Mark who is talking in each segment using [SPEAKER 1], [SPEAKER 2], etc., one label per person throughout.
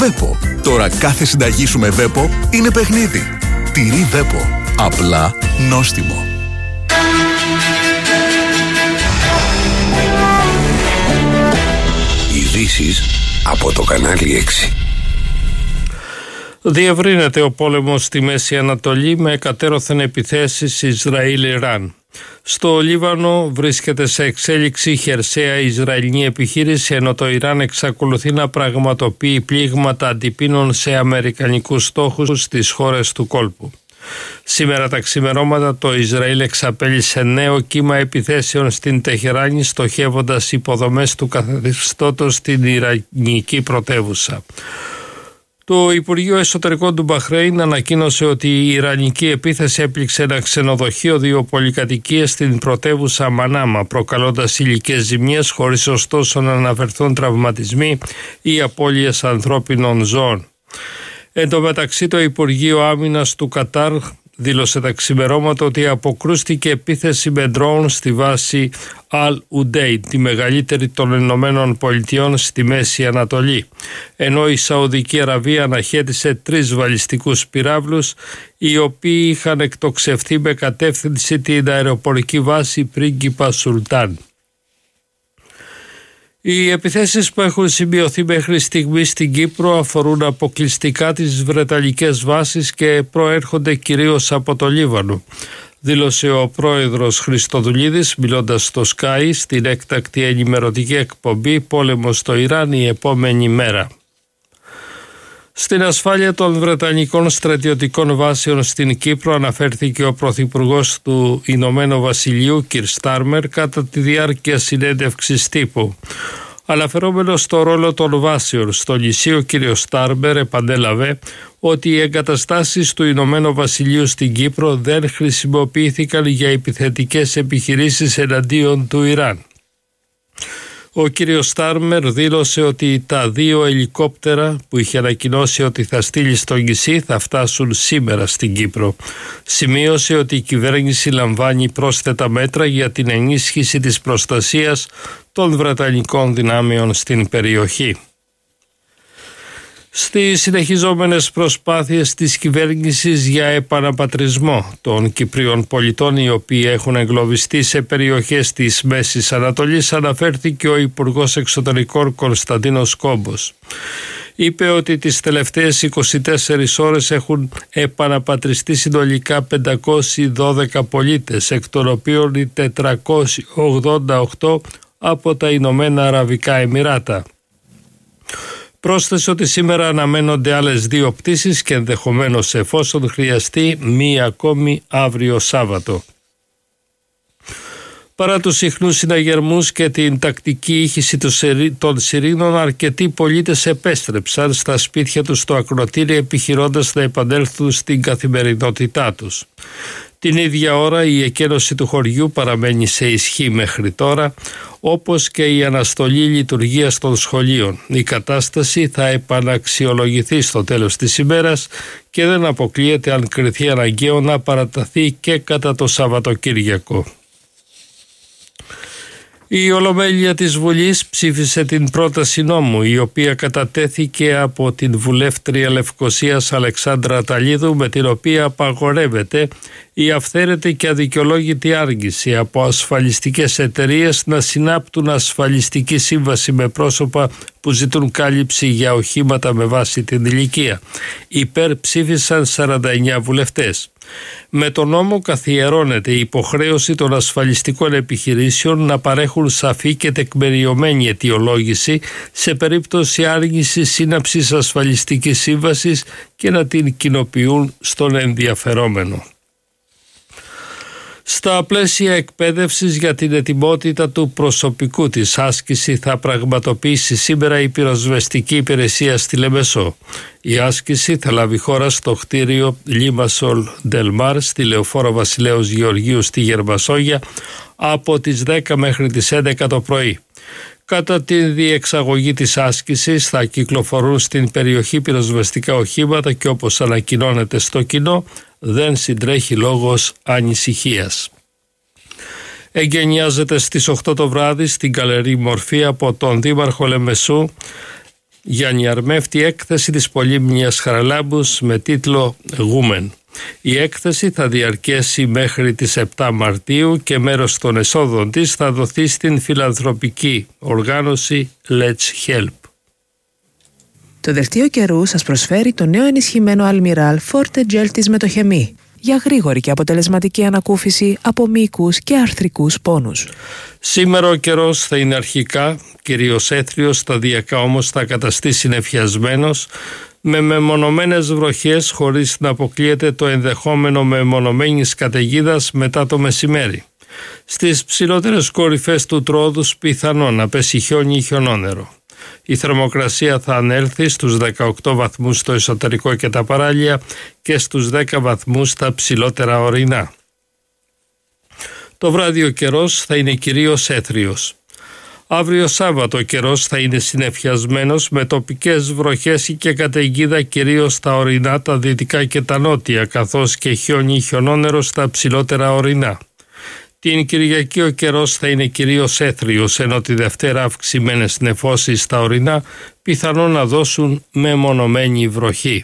[SPEAKER 1] Βέπο. Τώρα κάθε συνταγή σου με Βέπο είναι παιχνίδι. Τυρί Βέπο. Απλά νόστιμο.
[SPEAKER 2] Ειδήσεις από το κανάλι 6.
[SPEAKER 3] Διευρύνεται ο πόλεμος στη Μέση Ανατολή με εκατέρωθεν επιθέσεις Ισραήλ-Ιράν. Στο Λίβανο βρίσκεται σε εξέλιξη χερσαία Ισραηλινή επιχείρηση, ενώ το Ιράν εξακολουθεί να πραγματοποιεί πλήγματα αντιπίνων σε αμερικανικούς στόχους στις χώρες του κόλπου. Σήμερα τα ξημερώματα το Ισραήλ εξαπέλυσε νέο κύμα επιθέσεων στην Τεχεράνη, στοχεύοντας υποδομές του καθεστώτος στην Ιρανική πρωτεύουσα. Το Υπουργείο Εσωτερικών του Μπαχρέιν ανακοίνωσε ότι η Ιρανική επίθεση έπληξε ένα ξενοδοχείο, 2 πολυκατοικίες στην πρωτεύουσα Μανάμα, προκαλώντας υλικές ζημιές, χωρίς ωστόσο να αναφερθούν τραυματισμοί ή απώλειες ανθρώπινων ζώων. Εν τω μεταξύ, το Υπουργείο Άμυνας του Κατάρ δήλωσε τα ξημερώματα ότι αποκρούστηκε επίθεση με ντρόουν στη βάση Al-Udeid, τη μεγαλύτερη των Ηνωμένων Πολιτειών στη Μέση Ανατολή, ενώ η Σαουδική Αραβία αναχέτησε 3 βαλιστικούς πυράβλους, οι οποίοι είχαν εκτοξευθεί με κατεύθυνση την αεροπορική βάση Πρίγκιπα Σουλτάν. Οι επιθέσεις που έχουν σημειωθεί μέχρι στιγμή στην Κύπρο αφορούν αποκλειστικά τις βρετανικές βάσεις και προέρχονται κυρίως από το Λίβανο, δήλωσε ο πρόεδρος Χριστοδουλίδης μιλώντας στο Sky στην έκτακτη ενημερωτική εκπομπή «Πόλεμος στο Ιράν η επόμενη μέρα». Στην ασφάλεια των βρετανικών στρατιωτικών βάσεων στην Κύπρο αναφέρθηκε ο πρωθυπουργός του Ηνωμένου Βασιλείου, Κιρ Στάρμερ, κατά τη διάρκεια συνέντευξης τύπου. Αναφερόμενος στο ρόλο των βάσεων στο νησί, ο κ. Στάρμερ επανέλαβε ότι οι εγκαταστάσεις του Ηνωμένου Βασιλείου στην Κύπρο δεν χρησιμοποιήθηκαν για επιθετικές επιχειρήσεις εναντίον του Ιράν. Ο κύριος Στάρμερ δήλωσε ότι τα 2 ελικόπτερα που είχε ανακοινώσει ότι θα στείλει στο νησί θα φτάσουν σήμερα στην Κύπρο. Σημείωσε ότι η κυβέρνηση λαμβάνει πρόσθετα μέτρα για την ενίσχυση της προστασίας των βρετανικών δυνάμεων στην περιοχή. Στις συνεχιζόμενες προσπάθειες της κυβέρνησης για επαναπατρισμό των Κυπρίων πολιτών οι οποίοι έχουν εγκλωβιστεί σε περιοχές της Μέσης Ανατολής, αναφέρθηκε ο Υπουργός Εξωτερικών Κωνσταντίνος Κόμπος. Είπε ότι τις τελευταίες 24 ώρες έχουν επαναπατριστεί συνολικά 512 πολίτες, εκ των οποίων οι 488 από τα Ηνωμένα Αραβικά Εμιράτα. Πρόσθεσε ότι σήμερα αναμένονται άλλες 2 πτήσεις και ενδεχομένως, εφόσον χρειαστεί, 1 ακόμη αύριο Σάββατο. Παρά τους συχνούς συναγερμούς και την τακτική ήχηση των σιρήνων, αρκετοί πολίτες επέστρεψαν στα σπίτια τους στο ακροτήρι, επιχειρώντας να επανέλθουν στην καθημερινότητά τους. Την ίδια ώρα η εκένωση του χωριού παραμένει σε ισχύ μέχρι τώρα, όπως και η αναστολή λειτουργίας των σχολείων. Η κατάσταση θα επαναξιολογηθεί στο τέλος της ημέρας και δεν αποκλείεται, αν κριθεί αναγκαίο, να παραταθεί και κατά το Σαββατοκύριακο. Η Ολομέλεια της Βουλής ψήφισε την πρόταση νόμου, η οποία κατατέθηκε από την βουλεύτρια Λευκωσίας Αλεξάνδρα Αταλίδου, με την οποία απαγορεύεται η αυθαίρετη και αδικαιολόγητη άργηση από ασφαλιστικές εταιρείες να συνάπτουν ασφαλιστική σύμβαση με πρόσωπα που ζητούν κάλυψη για οχήματα με βάση την ηλικία. Υπέρ ψήφισαν 49 βουλευτές. Με τον νόμο καθιερώνεται η υποχρέωση των ασφαλιστικών επιχειρήσεων να παρέχουν σαφή και τεκμηριωμένη αιτιολόγηση σε περίπτωση άργησης σύναψης ασφαλιστικής σύμβασης και να την κοινοποιούν στον ενδιαφερόμενο. Στα πλαίσια εκπαίδευσης για την ετοιμότητα του προσωπικού της, άσκηση θα πραγματοποιήσει σήμερα η πυροσβεστική υπηρεσία στη Λεμεσό. Η άσκηση θα λάβει χώρα στο κτίριο Λίμασολ Ντελμάρ στη Λεωφόρο Βασιλέως Γεωργίου στη Γερμασόγια από τις 10 μέχρι τις 11 το πρωί. Κατά τη διεξαγωγή της άσκησης θα κυκλοφορούν στην περιοχή πυροσβεστικά οχήματα και, όπως ανακοινώνεται στο κοινό, δεν συντρέχει λόγος ανησυχίας. Εγκαινιάζεται στις 8 το βράδυ στην Καλερί Μορφή από τον Δήμαρχο Λεμεσού Γιάννη Αρμέφτη, έκθεση της Πολύμνιας Χαραλάμπους με τίτλο «Γούμεν». Η έκθεση θα διαρκέσει μέχρι τις 7 Μαρτίου και μέρος των εσόδων της θα δοθεί στην φιλανθρωπική οργάνωση Let's Help.
[SPEAKER 4] Το δελτίο καιρού σας προσφέρει το νέο ενισχυμένο Almiral Forte Gel της Μετοχεμή για γρήγορη και αποτελεσματική ανακούφιση από μυϊκούς και αρθρικούς πόνους.
[SPEAKER 3] Σήμερα ο καιρός θα είναι αρχικά κυρίως έθριος, σταδιακά όμως θα καταστεί συννεφιασμένος με μεμονωμένες βροχές χωρίς να αποκλείεται το ενδεχόμενο μεμονωμένης καταιγίδας μετά το μεσημέρι. Στις ψηλότερες κορυφές του τρόδους πιθανό να πέσει χιόνι ή χιονόνερο. Η θερμοκρασία θα ανέλθει στους 18 βαθμούς στο εσωτερικό και τα παράλια και στους 10 βαθμούς στα ψηλότερα ορεινά. Το βράδυ ο καιρός θα είναι κυρίως έθριος. Αύριο Σάββατο ο καιρός θα είναι συννεφιασμένος με τοπικές βροχές και καταιγίδα κυρίως στα ορεινά, τα δυτικά και τα νότια, καθώς και χιόνι ή χιονόνερο στα ψηλότερα ορεινά. Την Κυριακή ο καιρός θα είναι κυρίως έθριος, ενώ τη Δευτέρα αυξημένες νεφώσεις στα ορεινά πιθανόν να δώσουν μεμονωμένη βροχή.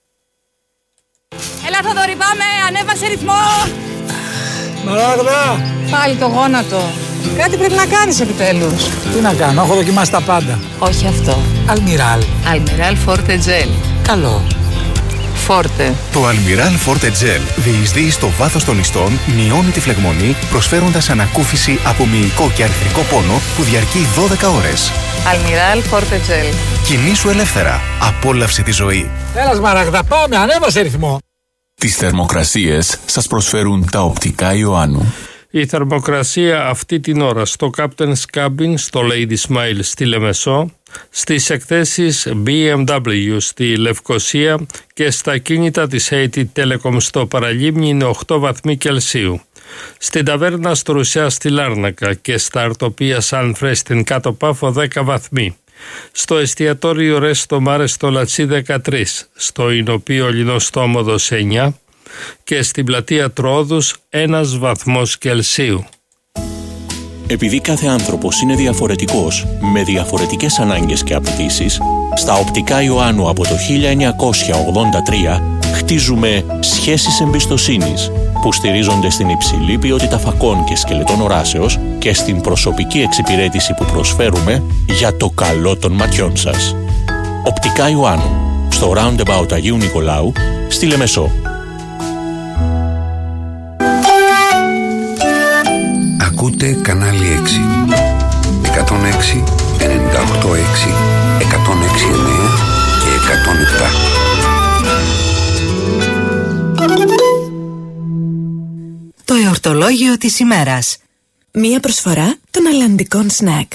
[SPEAKER 5] Έλα Θοδωρή, πάμε, ανέβασε ρυθμό!
[SPEAKER 6] Μαράγδα!
[SPEAKER 5] Πάλι το γόνατο. Κάτι πρέπει να κάνεις επιτέλους.
[SPEAKER 6] Τι να κάνω, έχω δοκιμάσει τα πάντα.
[SPEAKER 5] Όχι αυτό.
[SPEAKER 6] Almiral.
[SPEAKER 5] Almiral Forte Gel.
[SPEAKER 6] Καλό.
[SPEAKER 5] Forte.
[SPEAKER 1] Το Almiral Forte Gel διεισδύει στο βάθος των ιστών, μειώνει τη φλεγμονή, προσφέροντας ανακούφιση από μυϊκό και αρθρικό πόνο που διαρκεί 12 ώρες.
[SPEAKER 5] Almiral Forte Gel.
[SPEAKER 1] Κινήσου ελεύθερα. Απόλαυσε τη ζωή.
[SPEAKER 6] Έλα Μαράγδα, πάμε, ανέβασε ρυθμό.
[SPEAKER 7] Τις θερμοκρασίες σας προσφέρουν τα οπτικά Ιωάννου.
[SPEAKER 3] Η θερμοκρασία αυτή την ώρα στο Captain's Cabin, στο Lady Smile στη Λεμεσό, στις εκθέσεις BMW στη Λευκοσία και στα κίνητα της AT Telecom στο Παραλίμνη είναι 8 βαθμοί Κελσίου. Στην ταβέρνα στο Ρουσιά στη Λάρνακα και στα Αρτοπία Σαν Φρέ στην Κάτω Πάφο 10 βαθμοί. Στο εστιατόριο Ρέστο Μάρε στο Λατσί 13, στο Ινοπείο Λινοστόμοδος 9 και στην πλατεία Τρόδους 1 βαθμός Κελσίου.
[SPEAKER 8] Επειδή κάθε άνθρωπος είναι διαφορετικός, με διαφορετικές ανάγκες και απαιτήσεις, στα οπτικά Ιωάννου από το 1983 χτίζουμε σχέσεις εμπιστοσύνης που στηρίζονται στην υψηλή ποιότητα φακών και σκελετών οράσεως και στην προσωπική εξυπηρέτηση που προσφέρουμε για το καλό των ματιών σας. Οπτικά Ιωάννου, στο Roundabout Αγίου Νικολάου, στη Λεμεσό.
[SPEAKER 2] Ακούτε κανάλι 6. 106, 98,6, 106,9 και 107.
[SPEAKER 9] Το εορτολόγιο της ημέρας.
[SPEAKER 4] Μία προσφορά των αλλαντικών σνακ.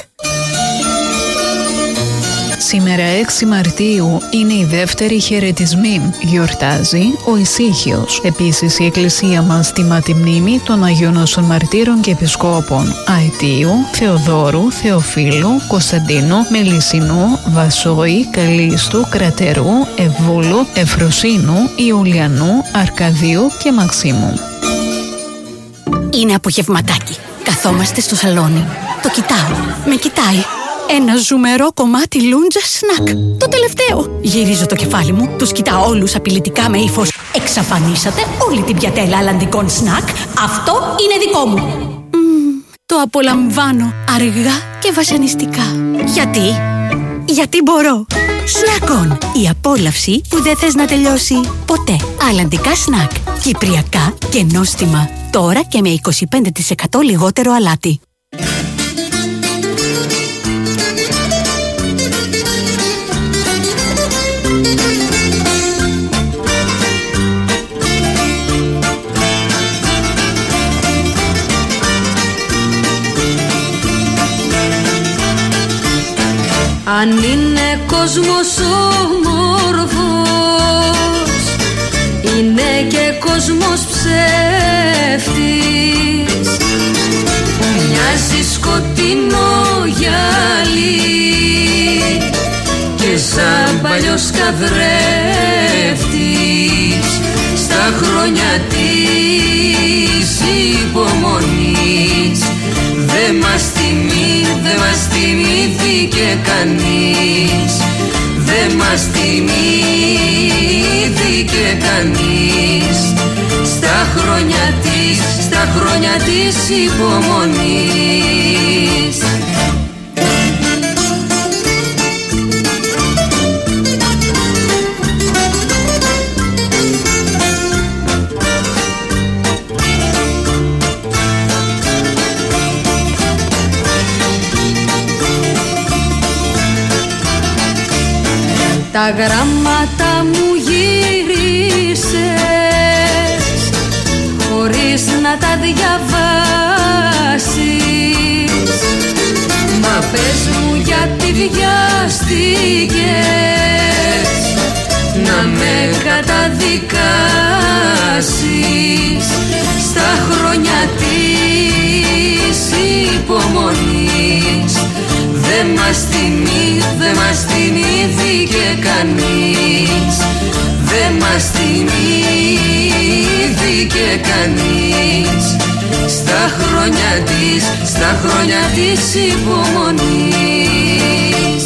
[SPEAKER 10] Σήμερα 6 Μαρτίου είναι η δεύτερη χαιρετισμήν. Γιορτάζει ο Ησύχιος. Επίσης η εκκλησία μας τιμά τη μνήμη των Αγίων Όσων Μαρτύρων και Επισκόπων Αετίου, Θεοδόρου, Θεοφύλου, Κωνσταντίνου, Μελισσινού, Βασόη, Καλίστου, Κρατερού, Ευβούλου, Ευφροσύνου, Ιουλιανού, Αρκαδίου και Μαξίμου.
[SPEAKER 9] Είναι απογευματάκι. Καθόμαστε στο σαλόνι. Το κοιτάω. Με κοιτάει. Ένα ζουμερό κομμάτι λούντζα σνακ. Το τελευταίο. Γυρίζω το κεφάλι μου, τους κοιτάω όλους απειλητικά με ύφος. Εξαφανίσατε όλη την πιατέλα αλλαντικών σνακ. Αυτό είναι δικό μου. Το απολαμβάνω αργά και βασανιστικά. Γιατί μπορώ. Σνακ-on. Η απόλαυση που δεν θες να τελειώσει ποτέ. Αλλαντικά σνακ. Κυπριακά και νόστιμα. Τώρα και με 25% λιγότερο αλάτι.
[SPEAKER 11] Αν είναι κόσμος όμορφος, είναι και κόσμος ψεύτης, που μοιάζει σκοτεινό γυαλί και σαν παλιός καθρέφτης στα χρόνια της υπομονής. Δεν μας θυμήθηκε κανείς δεν μας θυμήθηκε κανείς στα χρόνια της υπομονής. Τα γράμματα μου γύρισες χωρίς να τα διαβάσεις. Μα πες μου γιατί βιάστηκες να με καταδικάσεις στα χρόνια της υπομονής. Δεν μας θυμήθηκε κανείς, δεν μας θυμήθηκε κανείς στα χρόνια της υπομονής.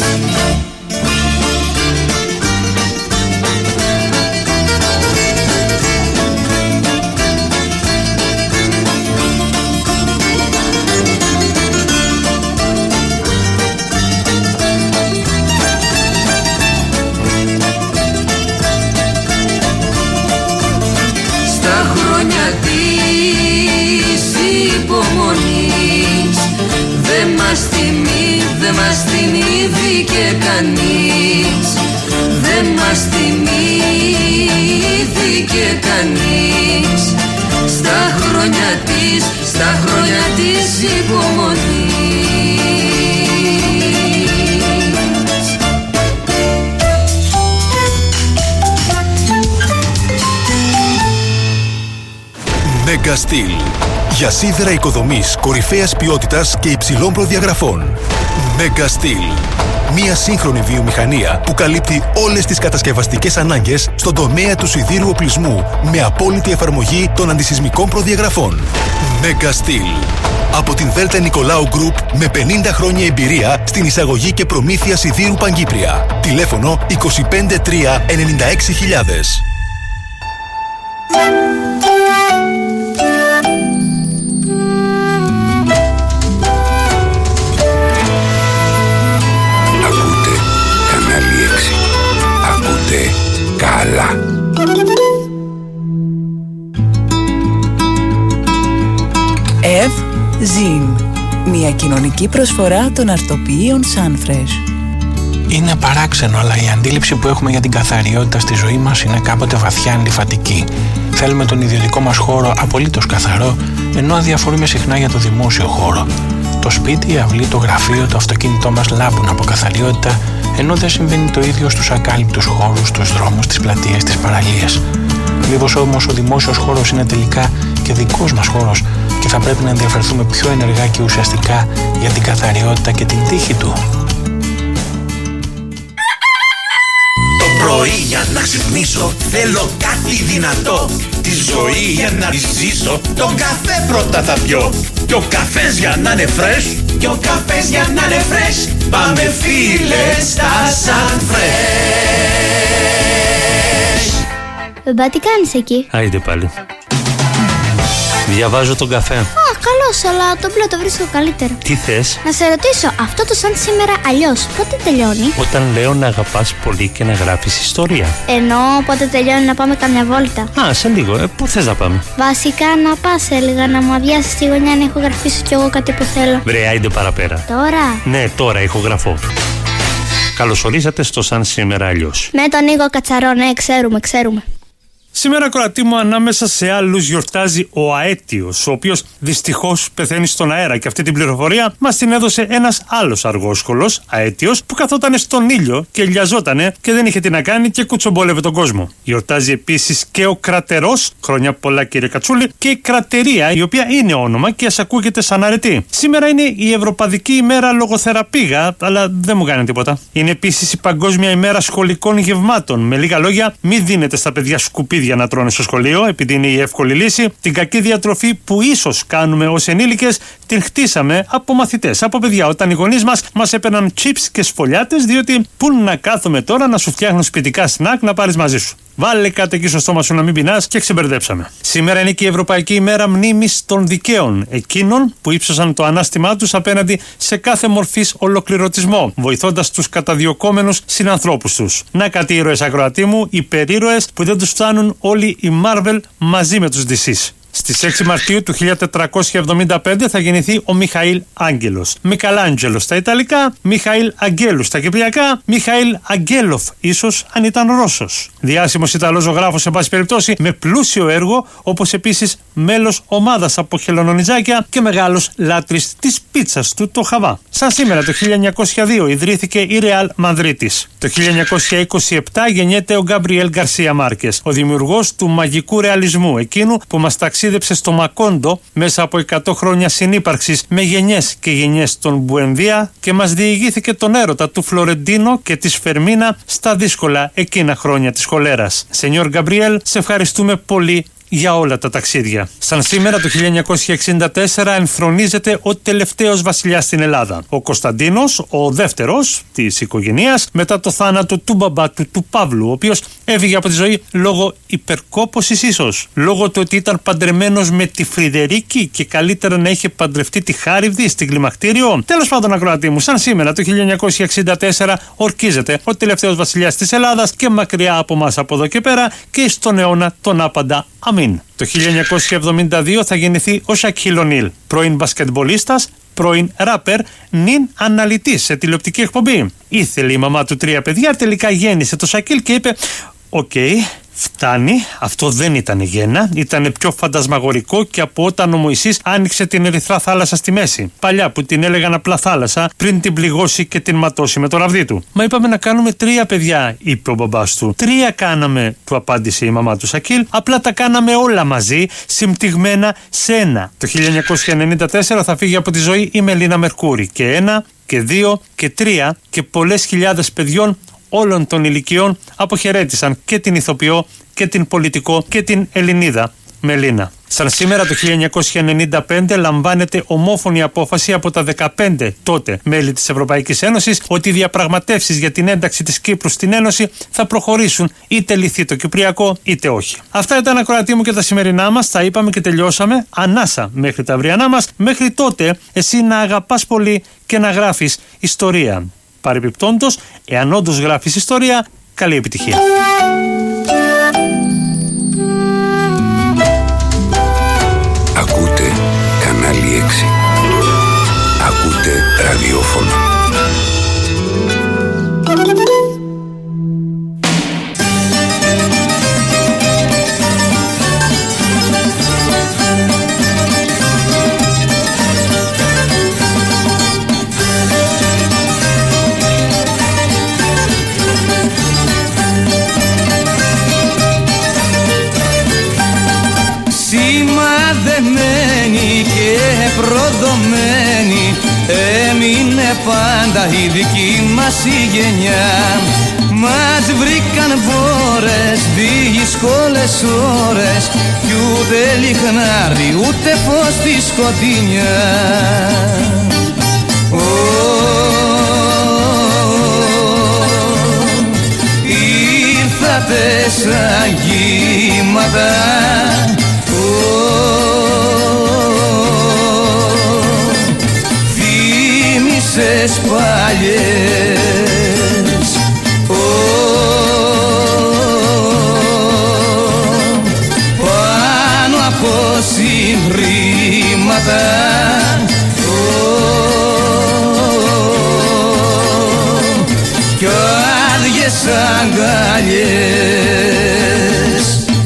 [SPEAKER 11] Δεν μας θυμήθηκε κανείς, δεν μας θυμήθηκε κανείς στα χρόνια της υπομονής.
[SPEAKER 1] Mega Steel. Για σίδερα οικοδομής κορυφαίας ποιότητας και υψηλών προδιαγραφών. Mega Steel. Μια σύγχρονη βιομηχανία που καλύπτει όλες τις κατασκευαστικές ανάγκες στον τομέα του σιδήρου οπλισμού με απόλυτη εφαρμογή των αντισυσμικών προδιαγραφών. Mega Steel. Από την Δέλτα Νικολάου Group με 50 χρόνια εμπειρία στην εισαγωγή και προμήθεια σιδήρου Παγκύπρια. Τηλέφωνο 253 96000.
[SPEAKER 2] Καλά.
[SPEAKER 4] Ζιν. Μια κοινωνική προσφορά των αρτοποιείων Sunfresh.
[SPEAKER 12] Είναι παράξενο, αλλά η αντίληψη που έχουμε για την καθαριότητα στη ζωή μας είναι κάποτε βαθιά αντιφατική. Θέλουμε τον ιδιωτικό μας χώρο απολύτως καθαρό, ενώ αδιαφορούμε συχνά για το δημόσιο χώρο. Το σπίτι, η αυλή, το γραφείο, το αυτοκίνητό μας λάμπουν από καθαριότητα, ενώ δεν συμβαίνει το ίδιο στους ακάλυπτους χώρους, στους δρόμους, τις πλατείες, τις παραλίες. Μήπως όμως ο δημόσιος χώρος είναι τελικά και δικός μας χώρος και θα πρέπει να ενδιαφερθούμε πιο ενεργά και ουσιαστικά για την καθαριότητα και την τύχη του?
[SPEAKER 13] Το πρωί για να ξυπνήσω θέλω κάτι δυνατό. Τη ζωή για να τη ζήσω τον καφέ πρώτα θα πιω. Και ο καφές για να είναι fresh, και ο καφές για να είναι fresh, πάμε φίλε στα Sunfresh.
[SPEAKER 14] Μπαμπά, τι κάνεις εκεί?
[SPEAKER 3] Άιντε πάλι. Διαβάζω τον καφέ.
[SPEAKER 14] Καλώς, αλλά το μπλε το βρίσκω καλύτερο.
[SPEAKER 3] Τι θες?
[SPEAKER 14] Να σε ρωτήσω, αυτό το σαν σήμερα αλλιώς, πότε τελειώνει?
[SPEAKER 3] Όταν λέω να αγαπάς πολύ και να γράφεις ιστορία.
[SPEAKER 14] Ενώ πότε τελειώνει να πάμε καμιά βόλτα?
[SPEAKER 3] Σε λίγο. Πού θες να πάμε?
[SPEAKER 14] Βασικά να πας, έλεγα, να μου αδειάσεις τη γωνιά να ηχογραφήσω κι εγώ κάτι που θέλω.
[SPEAKER 3] Βρε, άιντε παραπέρα.
[SPEAKER 14] Τώρα?
[SPEAKER 3] Ναι, τώρα ηχογραφώ. Καλωσορίσατε στο Σαν Σήμερα Αλλιώς.
[SPEAKER 14] Με τον Νίκο Κατσαρό, ναι, ξέρουμε.
[SPEAKER 3] Σήμερα, κορατή μου, ανάμεσα σε άλλους γιορτάζει ο Αέτιος, ο οποίος δυστυχώς πεθαίνει στον αέρα, και αυτή την πληροφορία μας την έδωσε ένας άλλος αργόσχολος, Αέτιος, που καθότανε στον ήλιο και λιαζότανε και δεν είχε τι να κάνει και κουτσομπόλευε τον κόσμο. Γιορτάζει επίσης και ο Κρατερός, χρόνια πολλά κύριε Κατσούλη, και η Κρατερία, η οποία είναι όνομα και ας ακούγεται σαν αρετή. Σήμερα είναι η Ευρωπαδική ημέρα λογοθεραπήγα, αλλά δεν μου κάνει τίποτα. Είναι επίσης η Παγκόσμια ημέρα σχολικών γευμάτων. Με λίγα λόγια, μην δίνετε στα παιδιά σκουπίδια
[SPEAKER 15] για να τρώνε στο σχολείο, επειδή είναι η εύκολη λύση. Την κακή διατροφή που ίσως κάνουμε ως ενήλικες, την χτίσαμε από μαθητές, από παιδιά. Όταν οι γονείς μας έπαιρναν chips και σφολιάτες, διότι πού να κάθομαι τώρα να σου φτιάχνουν σπιτικά σνακ να πάρεις μαζί σου. Βάλε κάτι εκεί στο στόμα σου να μην πεινάς και ξεμπερδέψαμε. Σήμερα είναι και η Ευρωπαϊκή ημέρα μνήμης των δικαίων, εκείνων που ύψωσαν το ανάστημά τους απέναντι σε κάθε μορφής ολοκληρωτισμό, βοηθώντας τους καταδιωκόμενους συνανθρώπους τους. Να κάτι ήρωες, ακροατή μου, υπερήρωες που δεν τους φτάνουν όλοι οι Marvel μαζί με τους DC's. Στις 6 Μαρτίου του 1475 θα γεννηθεί ο Μιχαήλ Άγγελος. Μικαλάντζελο στα Ιταλικά, Μιχαήλ Αγγέλου στα Κυπριακά, Μιχαήλ Αγγέλοφ, ίσως αν ήταν Ρώσος. Διάσημος Ιταλός ζωγράφος, σε πάση περιπτώσει, με πλούσιο έργο, όπως επίσης μέλος ομάδας από χελωνονιτζάκια και μεγάλος λάτρης της πίτσας του το Χαβά. Σαν σήμερα το 1902 ιδρύθηκε η Ρεάλ Μαδρίτης. Το 1927 γεννιέται ο Γκάμπριελ Γκαρσία Μάρκες, ο δημιουργός του μαγικού ρεαλισμού, εκείνου που μας ταξίδεψε στο Μακόντο μέσα από 100 χρόνια συνύπαρξης με γενιές και γενιές των Μπουενδία και μας διηγήθηκε τον έρωτα του Φλωρεντίνο και της Φερμίνα στα δύσκολα εκείνα χρόνια της χολέρας. Σενιόρ Γκαμπριέλ, σε ευχαριστούμε πολύ για όλα τα ταξίδια. Σαν σήμερα το 1964 ενθρονίζεται ο τελευταίος βασιλιάς στην Ελλάδα. Ο Κωνσταντίνος, ο δεύτερος της οικογένειας, μετά το θάνατο του μπαμπά του Παύλου, ο οποίος έφυγε από τη ζωή λόγω υπερκόπωσης ίσως. Λόγω του ότι ήταν παντρεμένος με τη Φρυδερίκη και καλύτερα να είχε παντρευτεί τη Χάριβδη στην κλιμακτήριο. Τέλος πάντων, ακροατή μου, σαν σήμερα το 1964 ορκίζεται ο τελευταίος βασιλιάς της Ελλάδας και μακριά από μας από εδώ και πέρα και στον αιώνα τον άπαντα αμήν. Το 1972 θα γεννηθεί ο Σακίλ Ονίλ, πρώην μπασκετμπολίστας, πρώην ράπερ, νυν αναλυτής σε τηλεοπτική εκπομπή. Ήθελε η μαμά του 3 παιδιά, τελικά γέννησε το Σακίλ και είπε «Οκ, φτάνει, αυτό δεν ήταν γέννα, ήταν πιο φαντασμαγορικό και από όταν ο Μωυσής άνοιξε την ερυθρά θάλασσα στη μέση. Παλιά που την έλεγαν απλά θάλασσα πριν την πληγώσει και την ματώσει με το ραβδί του. Μα είπαμε να κάνουμε 3 παιδιά, είπε ο μπαμπάς του. 3 κάναμε, του απάντησε η μαμά του Σακίλ, απλά τα κάναμε όλα μαζί, συμπτυγμένα σε ένα. Το 1994 θα φύγει από τη ζωή η Μελίνα Μερκούρη και 1 και 2 και 3 και πολλές χιλιάδες παιδιών όλων των ηλικιών αποχαιρέτησαν και την ηθοποιό και την πολιτικό και την Ελληνίδα Μελίνα. Σαν σήμερα το 1995 λαμβάνεται ομόφωνη απόφαση από τα 15 τότε μέλη της Ευρωπαϊκής Ένωσης ότι οι διαπραγματεύσεις για την ένταξη της Κύπρου στην Ένωση θα προχωρήσουν είτε λυθεί το Κυπριακό είτε όχι. Αυτά ήταν, ακροατή μου, και τα σημερινά μας. Τα είπαμε και τελειώσαμε. Ανάσα μέχρι τα αυριανά μας. Μέχρι τότε εσύ να αγαπάς πολύ και να γράφεις ιστορία. Παρεπιπτόντως, εάν όντως γράφεις ιστορία, καλή επιτυχία.
[SPEAKER 2] Ακούτε κανάλι 6. Ακούτε ραδιόφωνο.
[SPEAKER 11] Σημαδεμένη και προδομένη έμεινε πάντα η δική μας η γενιά. Μας βρήκαν βόρες δύσκολες ώρες κι ούτε λιχνάρι ούτε φως στη σκοτεινιά. Ήρθατε σαν κύματα, θύμισες παλιές, πάνω από συμβρήματα, κι άδειες αγκαλιές.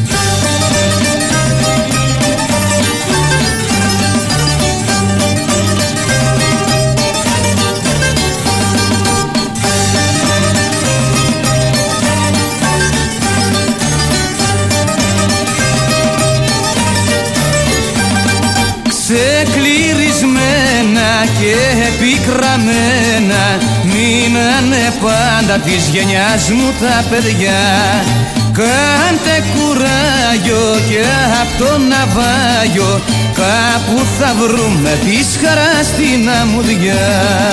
[SPEAKER 11] Ξεκληρισμένα και επικραμμένα μείνανε πάντα της γενιάς μου τα παιδιά. Κάντε κουράγιο Άγιο και απ' το ναυάγιο κάπου θα βρούμε πίσχαρα στην αμμουδιά.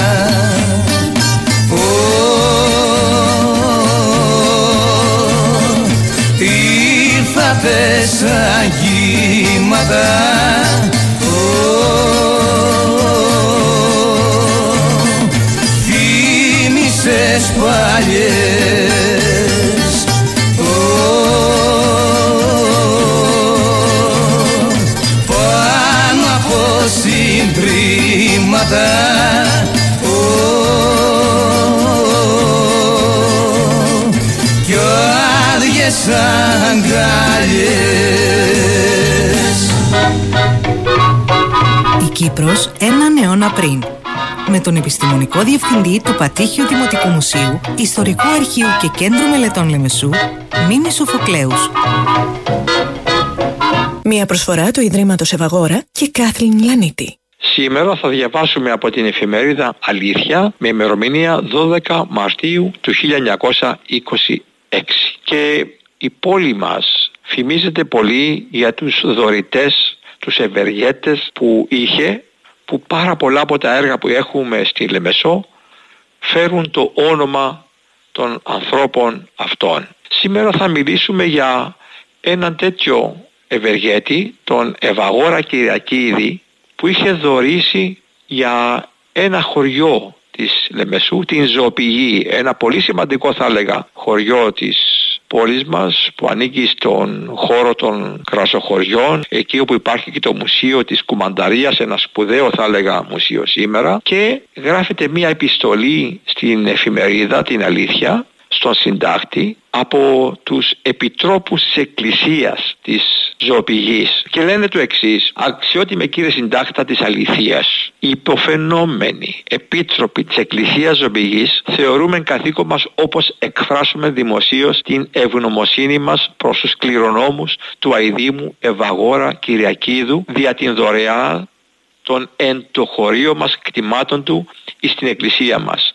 [SPEAKER 11] Ήρθατε σαν κύματα, θύμισες παλιές, πάνω από συντρίμματα, κι άδειες αγκάλιες.
[SPEAKER 16] Η Κύπρος έναν αιώνα πριν. Με τον επιστημονικό διευθυντή του Πατήχιου Δημοτικού Μουσείου, Ιστορικού Αρχείου και Κέντρου Μελετών Λεμεσού, Μίμη Σοφοκλέους.
[SPEAKER 4] Μια προσφορά του Ιδρύματος Ευαγόρα και Κάθλιν Λανίτη.
[SPEAKER 17] Σήμερα θα διαβάσουμε από την εφημερίδα Αλήθεια με ημερομηνία 12 Μαρτίου του 1926. Και η πόλη μας φημίζεται πολύ για τους δωρητές, τους ευεργέτες που είχε, που πάρα πολλά από τα έργα που έχουμε στη Λεμεσό φέρουν το όνομα των ανθρώπων αυτών. Σήμερα θα μιλήσουμε για έναν τέτοιο ευεργέτη, τον Ευαγόρα Κυριακίδη, που είχε δωρήσει για ένα χωριό της Λεμεσού, την Ζωοπηγή, ένα πολύ σημαντικό θα έλεγα χωριό της πόλης μας που ανήκει στον χώρο των κρασοχωριών, εκεί όπου υπάρχει και το μουσείο της Κουμανταρίας, ένα σπουδαίο θα έλεγα μουσείο σήμερα, και γράφεται μια επιστολή στην εφημερίδα την Αλήθεια, στον συντάκτη, από τους επιτρόπους της Εκκλησίας της Ζωοπηγής, και λένε το εξής: αξιότιμε κύριε συντάκτα της Αληθείας, οι υποφαινόμενοι επίτροποι της Εκκλησίας Ζωοπηγής θεωρούμε καθήκον μας όπως εκφράσουμε δημοσίως την ευγνωμοσύνη μας προς τους κληρονόμους του αηδήμου Ευαγόρα Κυριακίδου δια την δωρεά των εν το χωρίο μας κτημάτων του εις την Εκκλησία μας.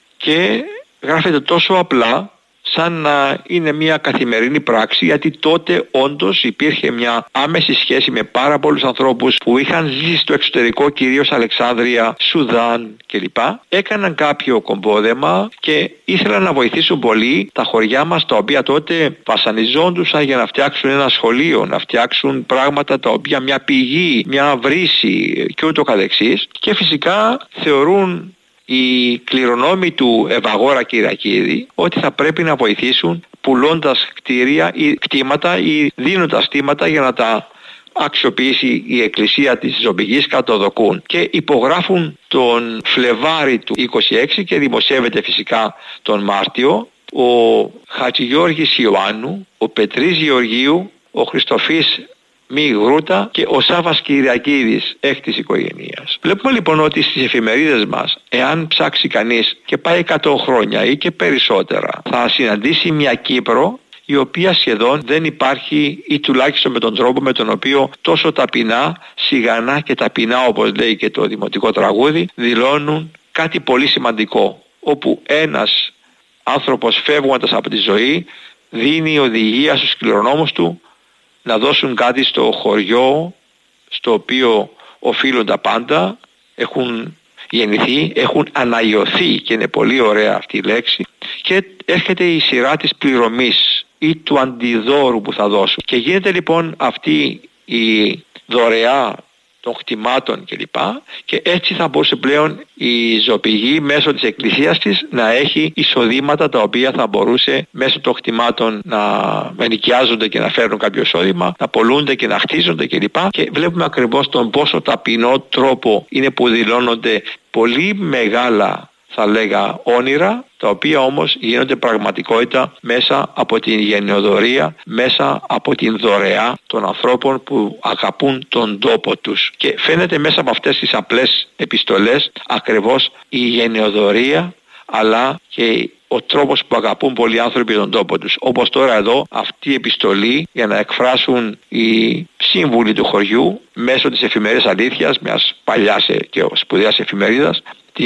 [SPEAKER 17] Και γράφεται τόσο απλά σαν να είναι μια καθημερινή πράξη, γιατί τότε όντως υπήρχε μια άμεση σχέση με πάρα πολλούς ανθρώπους που είχαν ζήσει στο εξωτερικό, κυρίως Αλεξάνδρεια, Σουδάν κλπ. Έκαναν κάποιο κομπόδεμα και ήθελαν να βοηθήσουν πολύ τα χωριά μας, τα οποία τότε βασανιζόντουσαν για να φτιάξουν ένα σχολείο, να φτιάξουν πράγματα τα οποία, μια πηγή, μια βρύση και ούτω καθεξής. Και φυσικά θεωρούν οι κληρονόμοι του Ευαγόρα Κυριακίδη ότι θα πρέπει να βοηθήσουν πουλώντας κτίρια ή κτήματα ή δίνοντας κτήματα για να τα αξιοποιήσει η Εκκλησία της Ζωοπηγής, κατοδοκούν, και υπογράφουν τον Φλεβάρι του 26 και δημοσιεύεται φυσικά τον Μάρτιο ο Χατζηγιώργης Ιωάννου, ο Πετρής Γεωργίου, ο Χριστοφής Μη Γρούτα και ο Σάβας Κυριακίδης εκ της οικογένειας. Βλέπουμε λοιπόν ότι στις εφημερίδες μας, εάν ψάξει κανείς και πάει 100 χρόνια ή και περισσότερα, θα συναντήσει μια Κύπρο η οποία σχεδόν δεν υπάρχει, ή τουλάχιστον με τον τρόπο με τον οποίο τόσο ταπεινά, σιγανά και ταπεινά, όπως λέει και το δημοτικό τραγούδι, δηλώνουν κάτι πολύ σημαντικό, όπου ένας άνθρωπος φεύγοντας από τη ζωή δίνει οδηγία στους κληρονόμους του να δώσουν κάτι στο χωριό στο οποίο οφείλουν τα πάντα, έχουν γεννηθεί, έχουν αναγιωθεί, και είναι πολύ ωραία αυτή η λέξη, και έρχεται η σειρά της πληρωμής ή του αντιδόρου που θα δώσουν. Και γίνεται λοιπόν αυτή η δωρεά των κτημάτων κλπ. Και έτσι θα μπορούσε πλέον η Ζωοπηγή μέσω της εκκλησίας της να έχει εισοδήματα τα οποία θα μπορούσε μέσω των κτημάτων να ενοικιάζονται και να φέρουν κάποιο εισόδημα, να πολλούνται και να χτίζονται κλπ. Και βλέπουμε ακριβώς τον πόσο ταπεινό τρόπο είναι που δηλώνονται πολύ μεγάλα, θα λέγα, όνειρα, τα οποία όμως γίνονται πραγματικότητα μέσα από την γενεοδωρία, μέσα από την δωρεά των ανθρώπων που αγαπούν τον τόπο τους. Και φαίνεται μέσα από αυτές τις απλές επιστολές ακριβώς η γενεοδωρία, αλλά και ο τρόπος που αγαπούν πολλοί άνθρωποι τον τόπο τους. Όπως τώρα εδώ αυτή η επιστολή για να εκφράσουν οι σύμβουλοι του χωριού μέσω της εφημερίδας Αλήθειας, μιας παλιάς και σπουδαίας εφημερίδας, την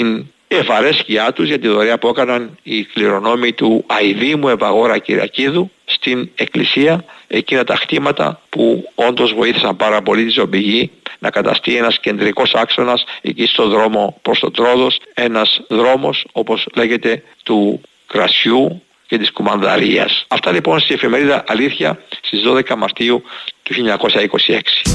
[SPEAKER 17] ευαρέσκειά τους για τη δωρεά που έκαναν οι κληρονόμοι του Αηδήμου Ευαγόρα Κυριακίδου στην εκκλησία, εκείνα τα χτήματα που όντως βοήθησαν πάρα πολύ τη Ζομπηγή να καταστεί ένας κεντρικός άξονας εκεί στο δρόμο προς το Τρόδος, ένας δρόμος όπως λέγεται του κρασιού και της κουμανδαρίας. Αυτά λοιπόν στη εφημερίδα Αλήθεια στις 12 Μαρτίου του 1926.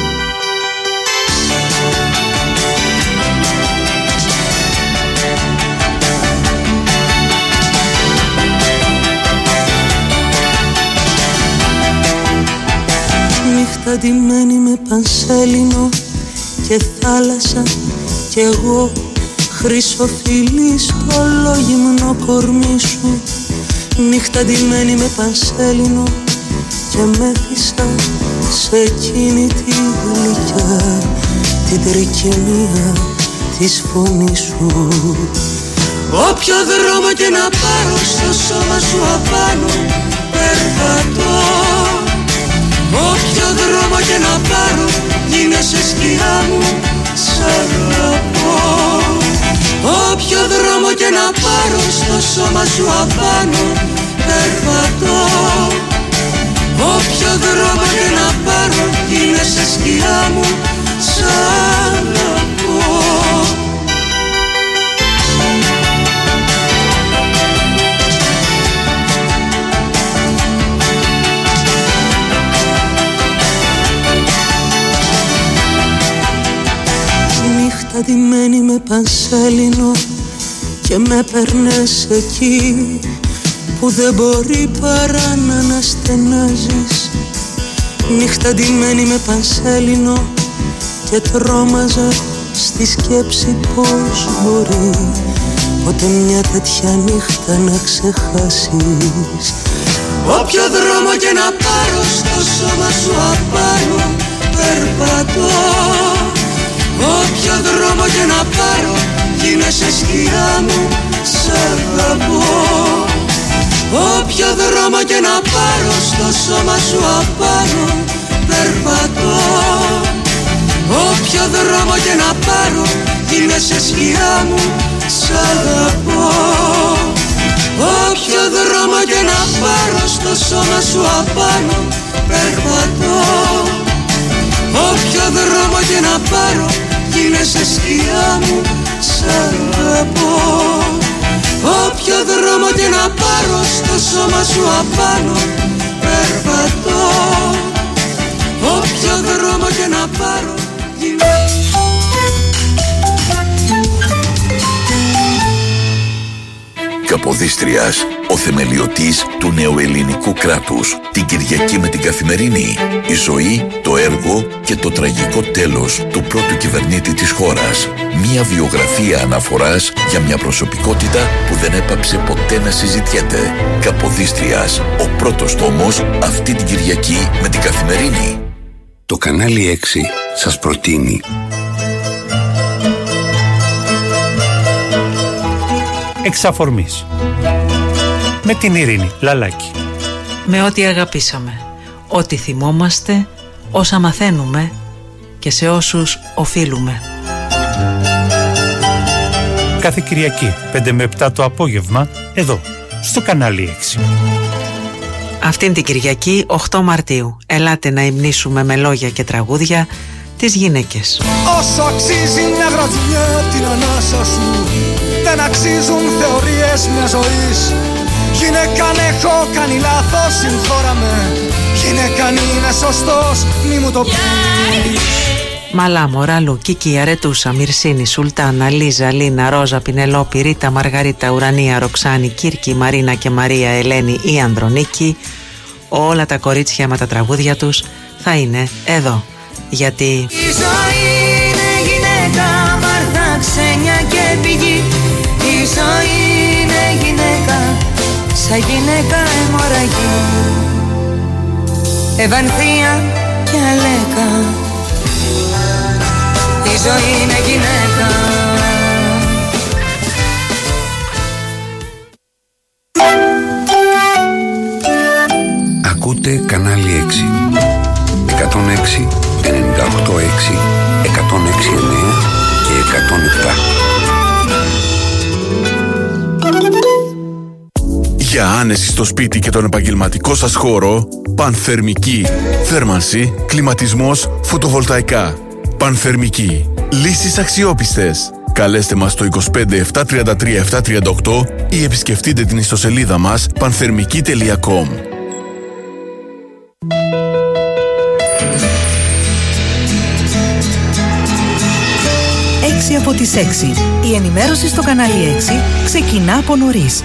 [SPEAKER 18] Νύχτα ντυμένη με πανσέλινο και θάλασσα κι εγώ χρυσοφυλλή στο λογιμνό κορμί σου. Νύχτα ντυμένη με πανσέλινο και μέθησα σε εκείνη τη γλυκιά την τρικυμία της φωνής σου. Όποιο δρόμο και να πάρω στο σώμα σου απάνω περπατώ. Όποιο δρόμο και να πάρω γίνεσαι σκιά μου, σ' αγαπώ. Όποιο δρόμο και να πάρω στο σώμα σου απάνω περπατώ. Όποιο δρόμο και να πάρω γίνεσαι σκιά μου, σ' αγαπώ. Νύχτα ντυμένη με πανσέλινο και με περνές εκεί που δεν μπορεί παρά να αναστενάζεις. Νύχτα ντυμένη με πανσέλινο και τρόμαζα στη σκέψη πως μπορεί ποτέ μια τέτοια νύχτα να ξεχάσεις. Όποιο δρόμο και να πάρω στο σώμα σου απάνω περπατώ. Όποιο δρόμο και να πάρω γίνεσαι σκιά μου, σ' αγαπώ. Όποιο δρόμο και να πάρω στο σώμα σου απάνω περπατώ. Όποιο δρόμο και να πάρω γίνεσαι σκιά μου, σ' αγαπώ. Όποιο δρόμο και να πάρω στο σώμα σου απάνω περπατώ. Όποιο δρόμο και να πάρω γίνεσαι σκιά μου, σ' αγαπώ. Όποιο δρόμο και να πάρω στο σώμα σου απάνω περπατώ. Όποιο δρόμο και να πάρω
[SPEAKER 1] Καποδίστριας, ο θεμελιωτής του νεοελληνικού κράτους. Την Κυριακή με την Καθημερινή. Η ζωή, το έργο και το τραγικό τέλος του πρώτου κυβερνήτη της χώρας. Μια βιογραφία αναφοράς για μια προσωπικότητα που δεν έπαψε ποτέ να συζητιέται. Καποδίστριας, ο πρώτος τόμος αυτή την Κυριακή με την Καθημερινή.
[SPEAKER 2] Το κανάλι 6 σας προτείνει
[SPEAKER 15] Εξαφορμής με την Ειρήνη Λαλάκη.
[SPEAKER 16] Με ό,τι αγαπήσαμε, ό,τι θυμόμαστε, όσα μαθαίνουμε και σε όσους οφείλουμε.
[SPEAKER 15] Κάθε Κυριακή 5 με 7 το απόγευμα εδώ στο κανάλι 6.
[SPEAKER 16] Αυτήν την Κυριακή 8 Μαρτίου ελάτε να υμνήσουμε με λόγια και τραγούδια τις γυναίκες.
[SPEAKER 19] Όσο αξίζει μια γρατζουνιά την ανάσα σου, δεν αξίζουν θεωρίες μια ζωής. Γυναίκα αν έχω κάνει λάθος συγχώρα με, γυναίκα αν είναι σωστός μη μου το πεις.
[SPEAKER 16] Μαλά, Μωράλου, Κίκη, Αρετούσα, Μυρσίνη, Σουλτάνα, Λίζα, Λίνα, Ρόζα, Πινελόπη, Ρίτα, Μαργαρίτα, Ουρανία, Ροξάνη, Κύρκη, Μαρίνα και Μαρία, Ελένη ή Ανδρονίκη. Όλα τα κορίτσια με τα τραγούδια τους θα είναι εδώ. Γιατί
[SPEAKER 11] η ζωή είναι γυναίκα, Μάρθα, Ξένια και Πηγή. Η ζωή είναι γυναίκα, σαν γυναίκα αιμορραγή. Ευανθία και Αλέκα. Η ζωή είναι γυναίκα.
[SPEAKER 2] Ακούτε κανάλι 6 106, 98,6, 106,9 και 107.
[SPEAKER 7] Για άνεση στο σπίτι και τον επαγγελματικό σας χώρο, Πανθερμική. Θέρμανση, κλιματισμός, φωτοβολταϊκά. Πανθερμική. Λύσεις αξιόπιστες. Καλέστε μας στο 25 733 738 ή επισκεφτείτε την ιστοσελίδα μας panthermiki.com.
[SPEAKER 20] 6 από τις 6. Η ενημέρωση στο κανάλι 6 ξεκινά από νωρίς.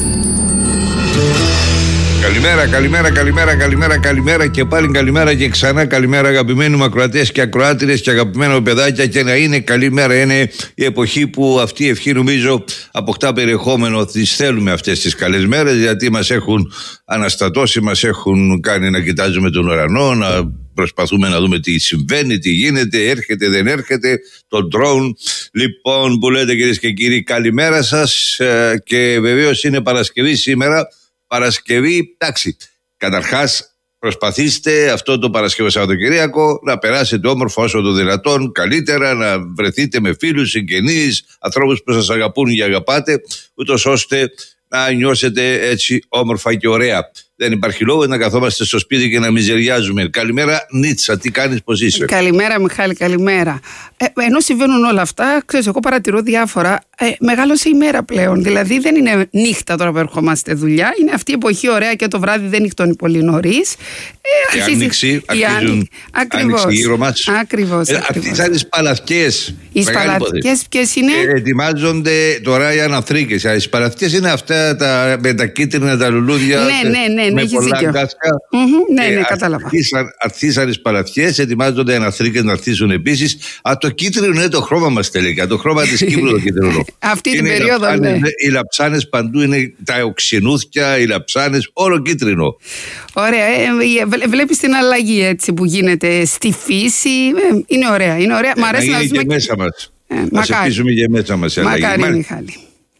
[SPEAKER 21] Καλημέρα και πάλι καλημέρα και ξανά καλημέρα, αγαπημένοι μου ακροατές και ακροάτριες και αγαπημένα παιδάκια, και να είναι καλημέρα. Είναι η εποχή που αυτή η ευχή νομίζω αποκτά περιεχόμενο. Τις θέλουμε αυτές τις καλές μέρες, γιατί μας έχουν αναστατώσει, μας έχουν κάνει να κοιτάζουμε τον ουρανό, να προσπαθούμε να δούμε τι συμβαίνει, τι γίνεται, έρχεται, δεν έρχεται, το drone. Λοιπόν, που λέτε κυρίες και κύριοι, καλημέρα σας, και βεβαίως είναι Παρασκευή σήμερα. Παρασκευή, εντάξει, καταρχάς προσπαθήστε αυτό το Παρασκευό Σαββατοκυριακό να περάσετε όμορφα όσο το δυνατόν, καλύτερα να βρεθείτε με φίλους, συγγενείς, ανθρώπους που σας αγαπούν και αγαπάτε, ούτως ώστε να νιώσετε έτσι όμορφα και ωραία. Δεν υπάρχει λόγο να καθόμαστε στο σπίτι και να μιζεριάζουμε. Καλημέρα Νίτσα, τι κάνεις, πώς είσαι?
[SPEAKER 22] Καλημέρα Μιχάλη, καλημέρα. Ενώ συμβαίνουν όλα αυτά, ξέρεις, εγώ παρατηρώ διάφορα. Μεγάλωσε η μέρα πλέον. Δηλαδή δεν είναι νύχτα τώρα που ερχόμαστε δουλειά. Είναι αυτή η εποχή ωραία και το βράδυ δεν νυχτώνει πολύ νωρίς.
[SPEAKER 21] Η άνοιξη,
[SPEAKER 22] ακριβώς,
[SPEAKER 21] γύρω μας.
[SPEAKER 22] Ακριβώς.
[SPEAKER 21] Αρχίσαν τις παλαθιές.
[SPEAKER 22] Οι παλαθιές ποιες είναι?
[SPEAKER 21] Ετοιμάζονται τώρα οι αναθρίκες. Οι παλαθιές είναι αυτά με τα κίτρινα τα λουλούδια.
[SPEAKER 22] Ναι,
[SPEAKER 21] με πολλά γκάσκα.
[SPEAKER 22] Ναι, κατάλαβα.
[SPEAKER 21] Αρχίσαν τις παλαθιές, ετοιμάζονται οι αναθρίκες να αρχίσουν επίσης. Το κίτρινο είναι το χρώμα μας τελικά. Το χρώμα της Κύπρου το κίτρινο.
[SPEAKER 22] Αυτή την περίοδο, ναι.
[SPEAKER 21] Οι λαψάνες παντού είναι, τα οξυνούθια, οι λαψάνες, όλο κίτρινο.
[SPEAKER 22] Ωραία. Βλέπεις την αλλαγή έτσι που γίνεται στη φύση. Είναι ωραία. Μ' αρέσει
[SPEAKER 21] να δούμε και μέσα μας. Ας ελπίζουμε και μέσα μας.
[SPEAKER 22] Μακάρι, Μιχάλη.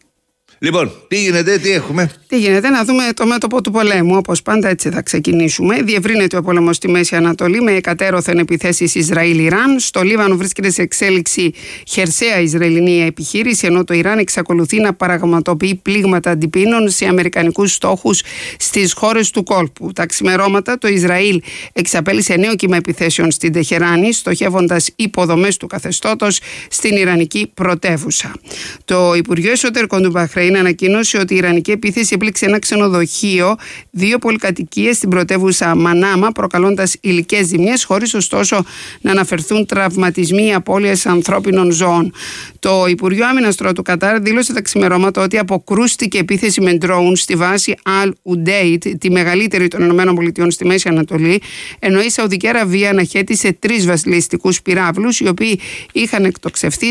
[SPEAKER 21] Λοιπόν, τι γίνεται, τι έχουμε?
[SPEAKER 22] Τι γίνεται, να δούμε το μέτωπο του πολέμου. Όπως πάντα, έτσι θα ξεκινήσουμε. Διευρύνεται ο πόλεμος στη Μέση Ανατολή με εκατέρωθεν επιθέσεις Ισραήλ-Ιράν. Στο Λίβανο βρίσκεται σε εξέλιξη χερσαία Ισραηλινή επιχείρηση, ενώ το Ιράν εξακολουθεί να παραγματοποιεί πλήγματα αντιπίνων σε αμερικανικούς στόχους στις χώρες του κόλπου. Τα ξημερώματα, το Ισραήλ εξαπέλυσε νέο κύμα επιθέσεων στην Τεχεράνη, στοχεύοντας υποδομές του καθεστώτος στην Ιρανική πρωτεύουσα. Το Υπουργείο Εσωτερικών του Μπαχρέιν ανακοίνωσε ότι η Ιρανική επίθεση έπληξε ένα ξενοδοχείο, 2 πολυκατοικίες στην πρωτεύουσα Μανάμα, προκαλώντας υλικές ζημιές, χωρίς ωστόσο να αναφερθούν τραυματισμοί ή απώλειες ανθρώπινων ζώων. Το Υπουργείο Άμυνας του Κατάρ δήλωσε τα ξημερώματα ότι αποκρούστηκε επίθεση με ντρόουν στη βάση Al-Udeid, τη μεγαλύτερη των ΗΠΑ στη Μέση Ανατολή, ενώ η Σαουδική Αραβία αναχέτησε 3 βασιλιστικούς πυράβλους, οι οποίοι είχαν εκτοξευθεί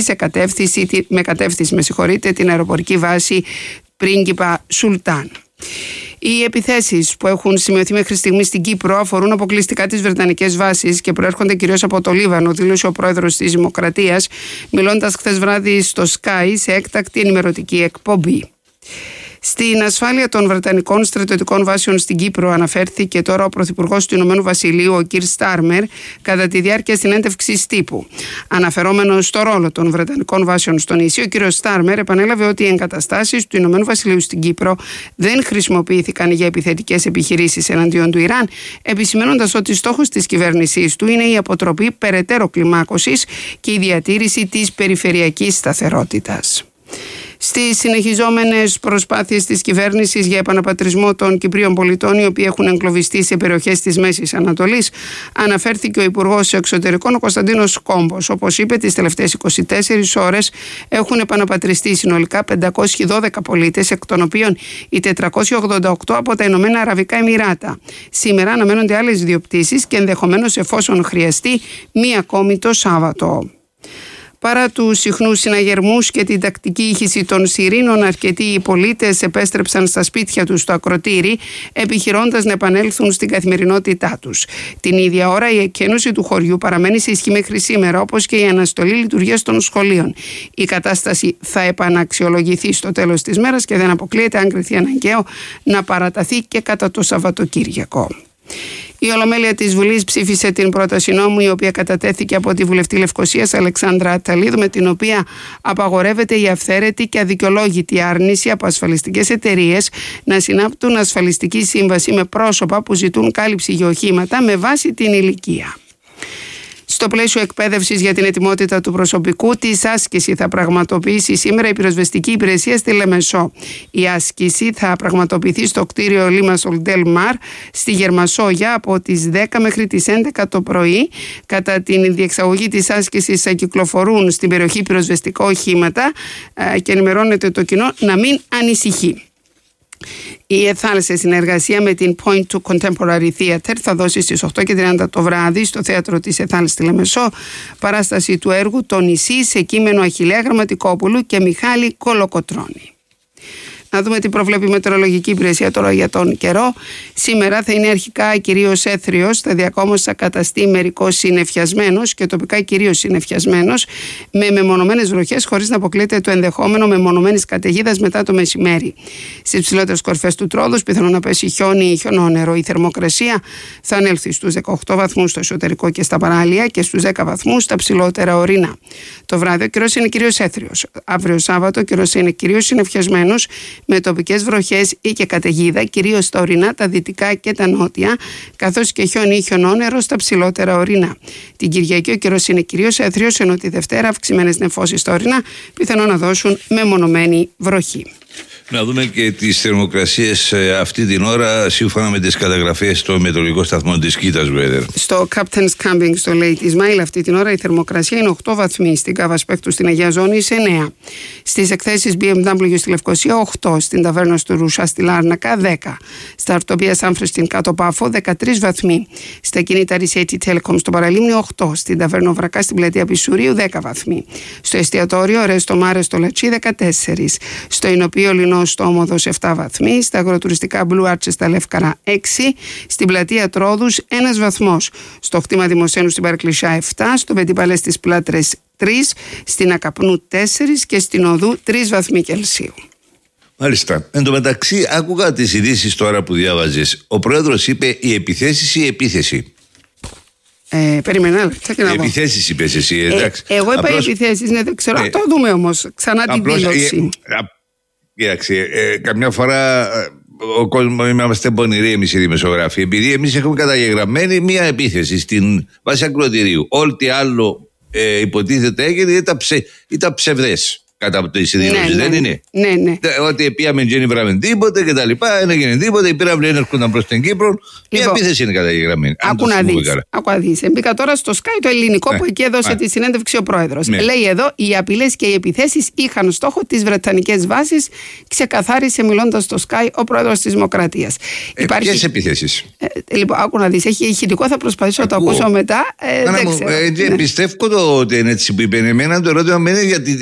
[SPEAKER 22] με κατεύθυνση την αεροπορική βάση Πρίγκιπα Σουλτάν. Οι επιθέσεις που έχουν σημειωθεί μέχρι στιγμή στην Κύπρο αφορούν αποκλειστικά τις βρετανικές βάσεις και προέρχονται κυρίως από το Λίβανο, δήλωσε ο πρόεδρος της Δημοκρατίας, μιλώντας χθες βράδυ στο Sky σε έκτακτη ενημερωτική εκπομπή. Στην ασφάλεια των βρετανικών στρατιωτικών βάσεων στην Κύπρο αναφέρθηκε τώρα ο Πρωθυπουργός του Ηνωμένου Βασιλείου, ο Κιρ Στάρμερ, κατά τη διάρκεια συνέντευξης τύπου. Αναφερόμενος στο ρόλο των βρετανικών βάσεων στο νησί, ο κ. Στάρμερ επανέλαβε ότι οι εγκαταστάσεις του Ηνωμένου Βασιλείου στην Κύπρο δεν χρησιμοποιήθηκαν για επιθετικές επιχειρήσεις εναντίον του Ιράν, επισημαίνοντας ότι στόχος της κυβέρνησής του είναι η αποτροπή περαιτέρω κλιμάκωσης και η διατήρηση της περιφερειακής σταθερότητας. Στις συνεχιζόμενες προσπάθειες της κυβέρνησης για επαναπατρισμό των Κυπρίων πολιτών, οι οποίοι έχουν εγκλωβιστεί σε περιοχές της Μέσης Ανατολής, αναφέρθηκε ο Υπουργός Εξωτερικών, ο Κωνσταντίνος Κόμπος. Όπως είπε, τις τελευταίες 24 ώρες έχουν επαναπατριστεί συνολικά 512 πολίτες, εκ των οποίων οι 488 από τα Ηνωμένα Αραβικά Εμιράτα. Σήμερα αναμένονται άλλες 2 πτήσεις και ενδεχομένως, εφόσον χρειαστεί, μία ακόμη το Σάββατο. Παρά τους συχνούς συναγερμούς και την τακτική ήχηση των σιρήνων, αρκετοί πολίτες επέστρεψαν στα σπίτια τους στο ακροτήρι, επιχειρώντας να επανέλθουν στην καθημερινότητά τους. Την ίδια ώρα, η εκένωση του χωριού παραμένει σε ισχύ μέχρι σήμερα, όπως και η αναστολή λειτουργίας των σχολείων. Η κατάσταση θα επαναξιολογηθεί στο τέλος της μέρας και δεν αποκλείεται, αν κριθεί αναγκαίο, να παραταθεί και κατά το Σαββατοκύριακο. Η Ολομέλεια της Βουλής ψήφισε την πρόταση νόμου, η οποία κατατέθηκε από τη βουλευτή Λευκωσίας Αλεξάνδρα Ατταλίδου, με την οποία απαγορεύεται η αυθαίρετη και αδικαιολόγητη άρνηση από ασφαλιστικές εταιρείες να συνάπτουν ασφαλιστική σύμβαση με πρόσωπα που ζητούν κάλυψη για οχήματα με βάση την ηλικία. Στο πλαίσιο εκπαίδευσης για την ετοιμότητα του προσωπικού, της άσκηση θα πραγματοποιήσει σήμερα η πυροσβεστική υπηρεσία στη Λεμεσό. Η άσκηση θα πραγματοποιηθεί στο κτίριο Λίμασολ Ντελ Μαρ στη Γερμασόγια από τις 10 μέχρι τις 11 το πρωί. Κατά την διεξαγωγή της άσκησης θα κυκλοφορούν στην περιοχή πυροσβεστικά οχήματα και ενημερώνεται το κοινό να μην ανησυχεί. Η ΕΘΑΛ, σε συνεργασία με την Point to Contemporary Theatre, θα δώσει στις 8:30 το βράδυ στο θέατρο της ΕΘΑΛ στη Λεμεσό παράσταση του έργου «Το νησί» σε κείμενο Αχιλλέα Γραμματικόπουλου και Μιχάλη Κολοκοτρώνη. Να δούμε τι προβλέπει η μετεωρολογική υπηρεσία τώρα για τον καιρό. Σήμερα θα είναι αρχικά κυρίως έθριος, σταδιακά όμως θα καταστεί μερικώς συννεφιασμένος και τοπικά κυρίως συννεφιασμένος, με μεμονωμένες βροχές, χωρίς να αποκλείεται το ενδεχόμενο μεμονωμένης καταιγίδας μετά το μεσημέρι. Στις ψηλότερες κορυφές του Τρόδους πιθανόν να πέσει χιόνι ή χιονόνερο. Η θερμοκρασία θα ανέλθει στους 18 βαθμούς στο εσωτερικό και στα παράλια και στους 10 βαθμούς στα ψηλότερα ορεινά. Το βράδυ ο καιρός είναι κυρίως έθριος. Αύριο Σάββατο ο καιρός είναι κυρίως συννεφιασμένος, με τοπικές βροχές ή και καταιγίδα, κυρίως στα ορεινά, τα δυτικά και τα νότια, καθώς και χιόνι ή χιονόνερο στα ψηλότερα ορεινά. Την Κυριακή ο καιρός είναι κυρίως έθριος, ενώ τη Δευτέρα αυξημένες νεφώσεις στα ορεινά πιθανόν να δώσουν μεμονωμένη βροχή.
[SPEAKER 21] Να δούμε και τις θερμοκρασίες αυτή την ώρα σύμφωνα με τις καταγραφές στο μετεωρολογικό σταθμό της Κίτας Weather.
[SPEAKER 22] Στο Captain's Camping στο Lady Ismail αυτή την ώρα η θερμοκρασία είναι 8 βαθμοί, στην Κάβα Σπέκτου στην Αγία Ζώνη είναι 9. Στις εκθέσεις BMW στη Λευκοσία 8, στην Ταβέρνα του Ρουσά στη Λάρνακα 10, στα Αρτοπία Σάμφρες στην Κάτω Πάφο 13 βαθμοί, στα κινήτα Ρισέτη Telecom στο Παραλίμνη 8, στην Ταβέρνα Βρακά στην Πλατεία Πισουρίου 10 βαθμοί, στο εστιατόριο Ρέστο Μάρε στο Λατσί 14, στο Ινοπείο Λινό στο Όμοδος 7 βαθμοί, στα αγροτουριστικά Blue Arches στα Λεύκαρα 6, στην Πλατεία Τρόδους 1 βαθμός, στο Χτήμα Δημοσένου στην Παρακλησιά 7, στο Πεντιπαλέ στις Πλάτρες 3, στην Ακαπνού 4 και στην Οδού 3 βαθμοί Κελσίου.
[SPEAKER 21] Μάλιστα. Εν τω μεταξύ, άκουγα τις ειδήσεις τώρα που διάβαζες. Ο πρόεδρος είπε η επιθέσεις ή επίθεση.
[SPEAKER 22] Περίμενα, λεπτά και να δω.
[SPEAKER 21] Επιθέσεις είπες εσύ, εντάξει.
[SPEAKER 22] Εγώ είπα επιθέσεις, ναι, δεν ξέρω. Το δούμε όμως ξανά την δήλωση.
[SPEAKER 21] Κοίταξε, καμιά φορά ο κόσμος, είμαστε πονηροί εμείς οι δημοσιογράφοι, επειδή εμείς έχουμε καταγεγραμμένη μία επίθεση στην βάση ακροατηρίου. Ό,τι άλλο υποτίθεται έγινε ήταν ψευδές κατά από τις δηλώσεις, δεν είναι?
[SPEAKER 22] Ναι.
[SPEAKER 21] Ότι πήγαμε και δεν βράμε τίποτε και τα λοιπά, δεν έγινε τίποτε, οι πύραυλοι έρχονταν προς την Κύπρο. Μία επίθεση είναι καταγεγραμμένη.
[SPEAKER 22] Άκου να δεις. Μπήκα τώρα στο Sky το ελληνικό που εκεί έδωσε τη συνέντευξη ο πρόεδρος. Λέει εδώ, οι απειλές και οι επιθέσεις είχαν στόχο τις βρετανικές βάσεις, ξεκαθάρισε μιλώντας στο Sky ο πρόεδρος της Δημοκρατίας.
[SPEAKER 21] Ποιες επιθέσεις?
[SPEAKER 22] Λοιπόν, άκου να δεις. Έχει ηχητικό, θα προσπαθήσω να το ακούσω μετά. Δεν ξέρω.
[SPEAKER 21] Πιστεύω ότι είναι έτσι που είπε. Εμένα το ερώτημα με είναι γιατί.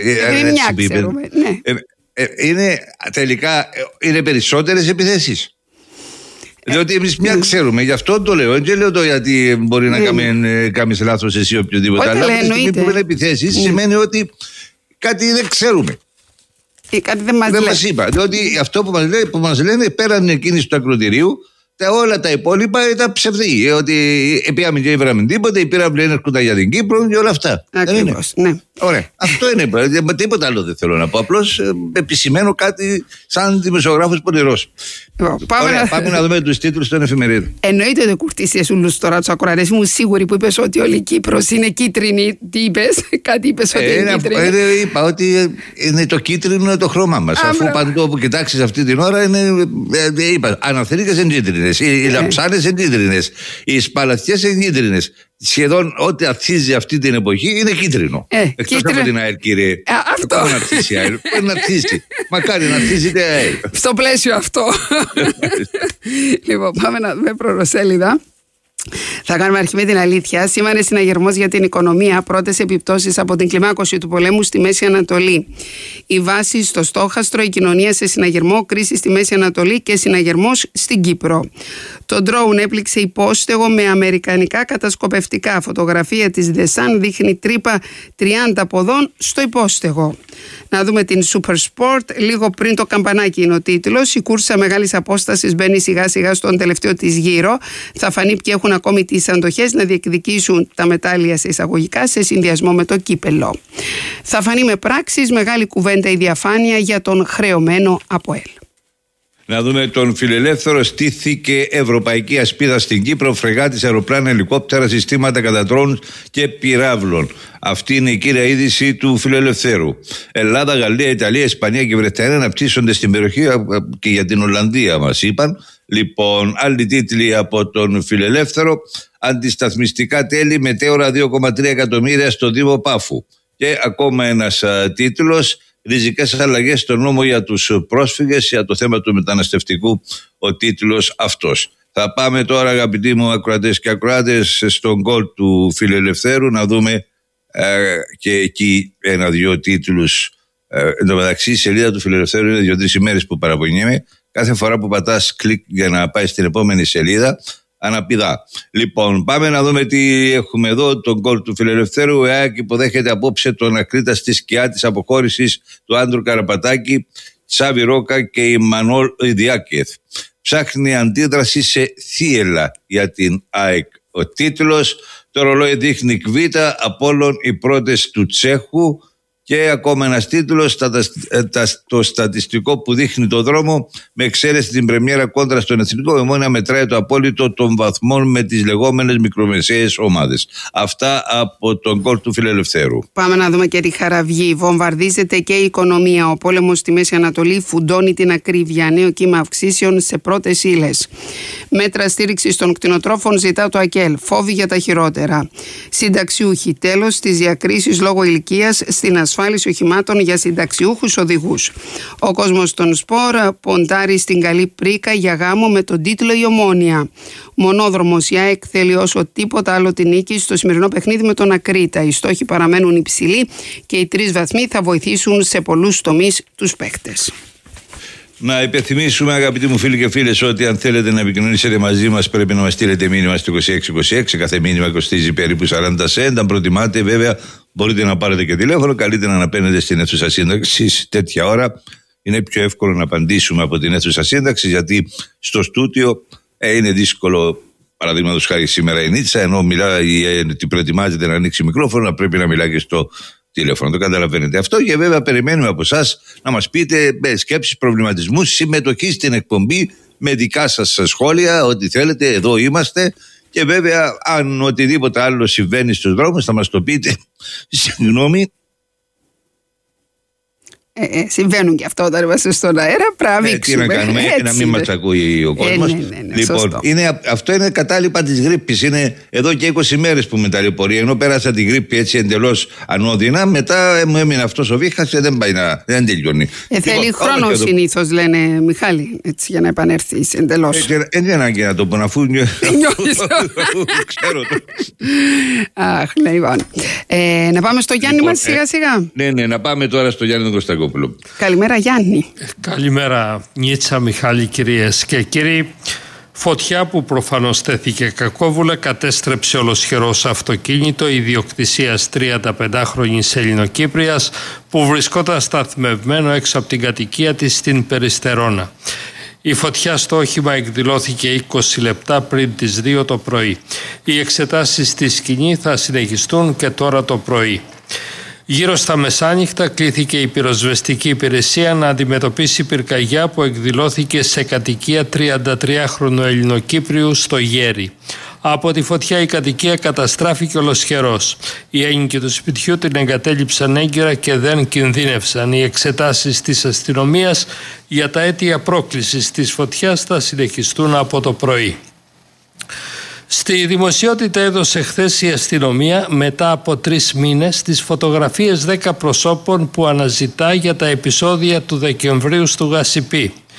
[SPEAKER 21] Είναι τελικά είναι περισσότερες επιθέσεις. Διότι εμείς μια ξέρουμε, γι' αυτό το λέω. Δεν λέω το γιατί μπορεί να κάνεις λάθος εσύ ή οποιοδήποτε. Αλλά από τη στιγμή που είναι επιθέσεις σημαίνει ότι κάτι δεν ξέρουμε.
[SPEAKER 22] Κάτι δεν μας
[SPEAKER 21] είπα. Διότι αυτό που μας λένε πέραν εκείνης του ακροτηρίου, όλα τα υπόλοιπα ήταν ψευδή. Ότι πήγαμε και ήβραμε τίποτα, οι πύραυλοι έρχονταν για την Κύπρο και όλα αυτά.
[SPEAKER 22] Ακριβώς, ναι.
[SPEAKER 21] Ωραία. Αυτό είναι. Τίποτα άλλο δεν θέλω να πω. Απλώς επισημαίνω κάτι σαν δημοσιογράφος πονηρός. Πάμε να δούμε τους τίτλους των εφημερίδων.
[SPEAKER 22] Εννοείται ότι κουρτίσιες ούλους τώρα τους ακροατές μου, σίγουροι που είπες ότι όλη η Κύπρος είναι κίτρινη. Τι είπες? Κάτι είπες ότι είναι κίτρινη?
[SPEAKER 21] Είπα ότι είναι το κίτρινο το χρώμα μας. Αφού παντού όπου κοιτάξεις αυτή την ώρα είναι. Είπα, αναθρίκες είναι κίτρινες, οι λαψάνες είναι κίτρινες, οι σπαλαθιές είναι κίτρινες. Σχεδόν ό,τι αρχίζει αυτή την εποχή είναι κίτρινο. Εκτός από την ΑΕΛ, κύριε.
[SPEAKER 22] Αυτό.
[SPEAKER 21] Πού να αρχίσει η ΑΕΛ? Πού να αρχίσει? Μακάρι να αρχίσει η ΑΕΛ.
[SPEAKER 22] Στο πλαίσιο αυτό. Λοιπόν, πάμε να δούμε πρωτοσέλιδα. Θα κάνουμε αρχή με την αλήθεια. Σήμανε συναγερμός για την οικονομία, πρώτες επιπτώσεις από την κλιμάκωση του πολέμου στη Μέση Ανατολή. Η βάση στο στόχαστρο, η κοινωνία σε συναγερμό, κρίση στη Μέση Ανατολή και συναγερμός στην Κύπρο. Το ντρόουν έπληξε υπόστεγο με αμερικανικά κατασκοπευτικά. Φωτογραφία της The Sun δείχνει τρύπα 30 ποδών στο υπόστεγο. Να δούμε την Super Sport. Λίγο πριν το καμπανάκι είναι ο τίτλος. Η κούρσα μεγάλης απόστασης μπαίνει σιγά σιγά στον τελευταίο της γύρο. Θα φανεί ποιοι έχουν ακόμη τις αντοχές να διεκδικήσουν τα μετάλλια σε εισαγωγικά σε συνδυασμό με το κύπελο. Θα φανεί με πράξεις, μεγάλη κουβέντα η διαφάνεια για τον χρεωμένο ΑΠΟΕΛ.
[SPEAKER 21] Να δούμε τον Φιλελεύθερο. Στήθηκε ευρωπαϊκή ασπίδα στην Κύπρο, φρεγάτης, αεροπλάνα, ελικόπτερα, συστήματα κατά ντρόουν και πυράβλων. Αυτή είναι η κύρια είδηση του Φιλελευθέρου. Ελλάδα, Γαλλία, Ιταλία, Ισπανία και Βρετανία αναπτύσσονται στην περιοχή και για την Ολλανδία, μας είπαν. Λοιπόν, άλλοι τίτλοι από τον Φιλελεύθερο. Αντισταθμιστικά τέλη μετέωρα 2,3 εκατομμύρια στο Δήμο Πάφου. Και ακόμα ένας τίτλος. Ριζικές αλλαγές στο νόμο για τους πρόσφυγες, για το θέμα του μεταναστευτικού, ο τίτλος αυτός. Θα πάμε τώρα, αγαπητοί μου ακροατές και ακροάτες, στον γκολ του Φιλελευθέρου, να δούμε και εκεί ένα-δυο τίτλους. Εν τω μεταξύ, η σελίδα του Φιλελευθέρου είναι 2-3 ημέρες που παραπονιέμαι. Κάθε φορά που πατάς κλικ για να πάει στην επόμενη σελίδα, αναπηδά. Λοιπόν, πάμε να δούμε τι έχουμε εδώ. Τον γκολ του Φιλελευθέρου. Η ΑΕΚ υποδέχεται απόψε τον Ακρίτα στη σκιά της αποχώρησης του Άντρου Καραπατάκη, Τσάβη Ρόκα και η Μανώλ Διάκεθ. Ψάχνει αντίδραση σε θύελα για την ΑΕΚ. Ο τίτλος. Το ρολόι δείχνει Κβίτα, Απόλλων οι πρώτες του Τσέχου. Και ακόμα ένας τίτλος, το στατιστικό που δείχνει το δρόμο, με εξαίρεση την πρεμιέρα κόντρα στον Εθνικό, η Ομόνοια μετράει το απόλυτο των βαθμών με τις λεγόμενες μικρομεσαίες ομάδες. Αυτά από τον γκολ του Φιλελευθέρου.
[SPEAKER 22] Πάμε να δούμε και τη Χαραυγή. Βομβαρδίζεται και η οικονομία. Ο πόλεμος στη Μέση Ανατολή φουντώνει την ακρίβεια. Νέο κύμα αυξήσεων σε πρώτες ύλες. Μέτρα στήριξης των κτηνοτρόφων ζητά το ΑΚΕΛ. Φόβοι για τα χειρότερα. Συνταξιούχοι. Τέλος στις διακρίσεις λόγω ηλικίας στην ασφάλιση οχημάτων για συνταξιούχους οδηγούς. Ο κόσμος των σπορ ποντάρει στην καλή πρίκα για γάμο με τον τίτλο η Ομόνοια. Μονόδρομος, η ΑΕΚ θέλει όσο τίποτα άλλο την νίκη στο σημερινό παιχνίδι με τον Ακρίτα. Οι στόχοι παραμένουν υψηλοί και οι 3 βαθμοί θα βοηθήσουν σε πολλούς τομείς τους παίκτες.
[SPEAKER 21] Να υπενθυμίσουμε, αγαπητοί μου φίλοι και φίλες, ότι αν θέλετε να επικοινωνήσετε μαζί μας πρέπει να μας στείλετε μήνυμα στο 2626. Κάθε μήνυμα κοστίζει περίπου 40 σέντ. Αν προτιμάτε, βέβαια, μπορείτε να πάρετε και τηλέφωνο. Καλύτερα να παίρνετε στην αίθουσα σύνταξης. Τέτοια ώρα είναι πιο εύκολο να απαντήσουμε από την αίθουσα σύνταξης, γιατί στο στούτιο είναι δύσκολο. Παραδείγματος χάρη σήμερα η Νίτσα, ενώ μιλάει, προετοιμάζεται να ανοίξει μικρόφωνο, να πρέπει να μιλάει και στο τηλέφωνο. Το καταλαβαίνετε αυτό. Και βέβαια περιμένουμε από εσάς να μας πείτε σκέψεις, προβληματισμούς, συμμετοχή στην εκπομπή με δικά σας σχόλια, ό,τι θέλετε. Εδώ είμαστε. Και βέβαια, αν οτιδήποτε άλλο συμβαίνει στους δρόμους, θα μας το πείτε. Συγγνώμη.
[SPEAKER 22] Συμβαίνουν και αυτό όταν είμαστε στον αέρα. Πρέπει
[SPEAKER 21] τι να κάνουμε, να μην μας ακούει ο κόσμος. Λοιπόν, αυτό είναι κατάλοιπα της γρίπης. Είναι εδώ και 20 μέρες που με ταλαιπωρεί. Ενώ πέρασα τη γρίπη έτσι εντελώς ανώδυνα, μετά μου έμεινε αυτός ο βήχας και δεν τελειώνει.
[SPEAKER 22] Θέλει χρόνο συνήθως, λένε, Μιχάλη, έτσι, για να επανέλθεις εντελώς.
[SPEAKER 21] Δεν ανάγκη να το πω, αφού ξέρω.
[SPEAKER 22] Αχ, λοιπόν. Να πάμε στο Γιάννη μας σιγά σιγά.
[SPEAKER 21] Ναι, να πάμε τώρα στο Γιάννη τον Κωστακόπουλο.
[SPEAKER 22] Καλημέρα, Γιάννη.
[SPEAKER 3] Καλημέρα, Νίτσα, Μιχάλη, κυρίες και κύριοι. Φωτιά που προφανώς τέθηκε κακόβουλα κατέστρεψε ολοσχερός αυτοκίνητο ιδιοκτησίας 35χρονης Ελληνοκύπριας που βρισκόταν σταθμευμένο έξω από την κατοικία της στην Περιστερώνα. Η φωτιά στο όχημα εκδηλώθηκε 20 λεπτά πριν τις 2 το πρωί. Οι εξετάσεις στη σκηνή θα συνεχιστούν και τώρα το πρωί. Γύρω στα μεσάνυχτα κλήθηκε η πυροσβεστική υπηρεσία να αντιμετωπίσει πυρκαγιά που εκδηλώθηκε σε κατοικία 33χρονου Ελληνοκύπριου στο Γέρι. Από τη φωτιά η κατοικία καταστράφηκε ολοσχερός. Οι ένοικοι του σπιτιού την εγκατέλειψαν έγκαιρα και δεν κινδύνευσαν. Οι εξετάσεις της αστυνομίας για τα αίτια πρόκλησης της φωτιάς θα συνεχιστούν από το πρωί. Στη δημοσιότητα έδωσε χθες η αστυνομία μετά από 3 μήνες τις φωτογραφίες 10 προσώπων που αναζητά για τα επεισόδια του Δεκεμβρίου στο Γασιπί.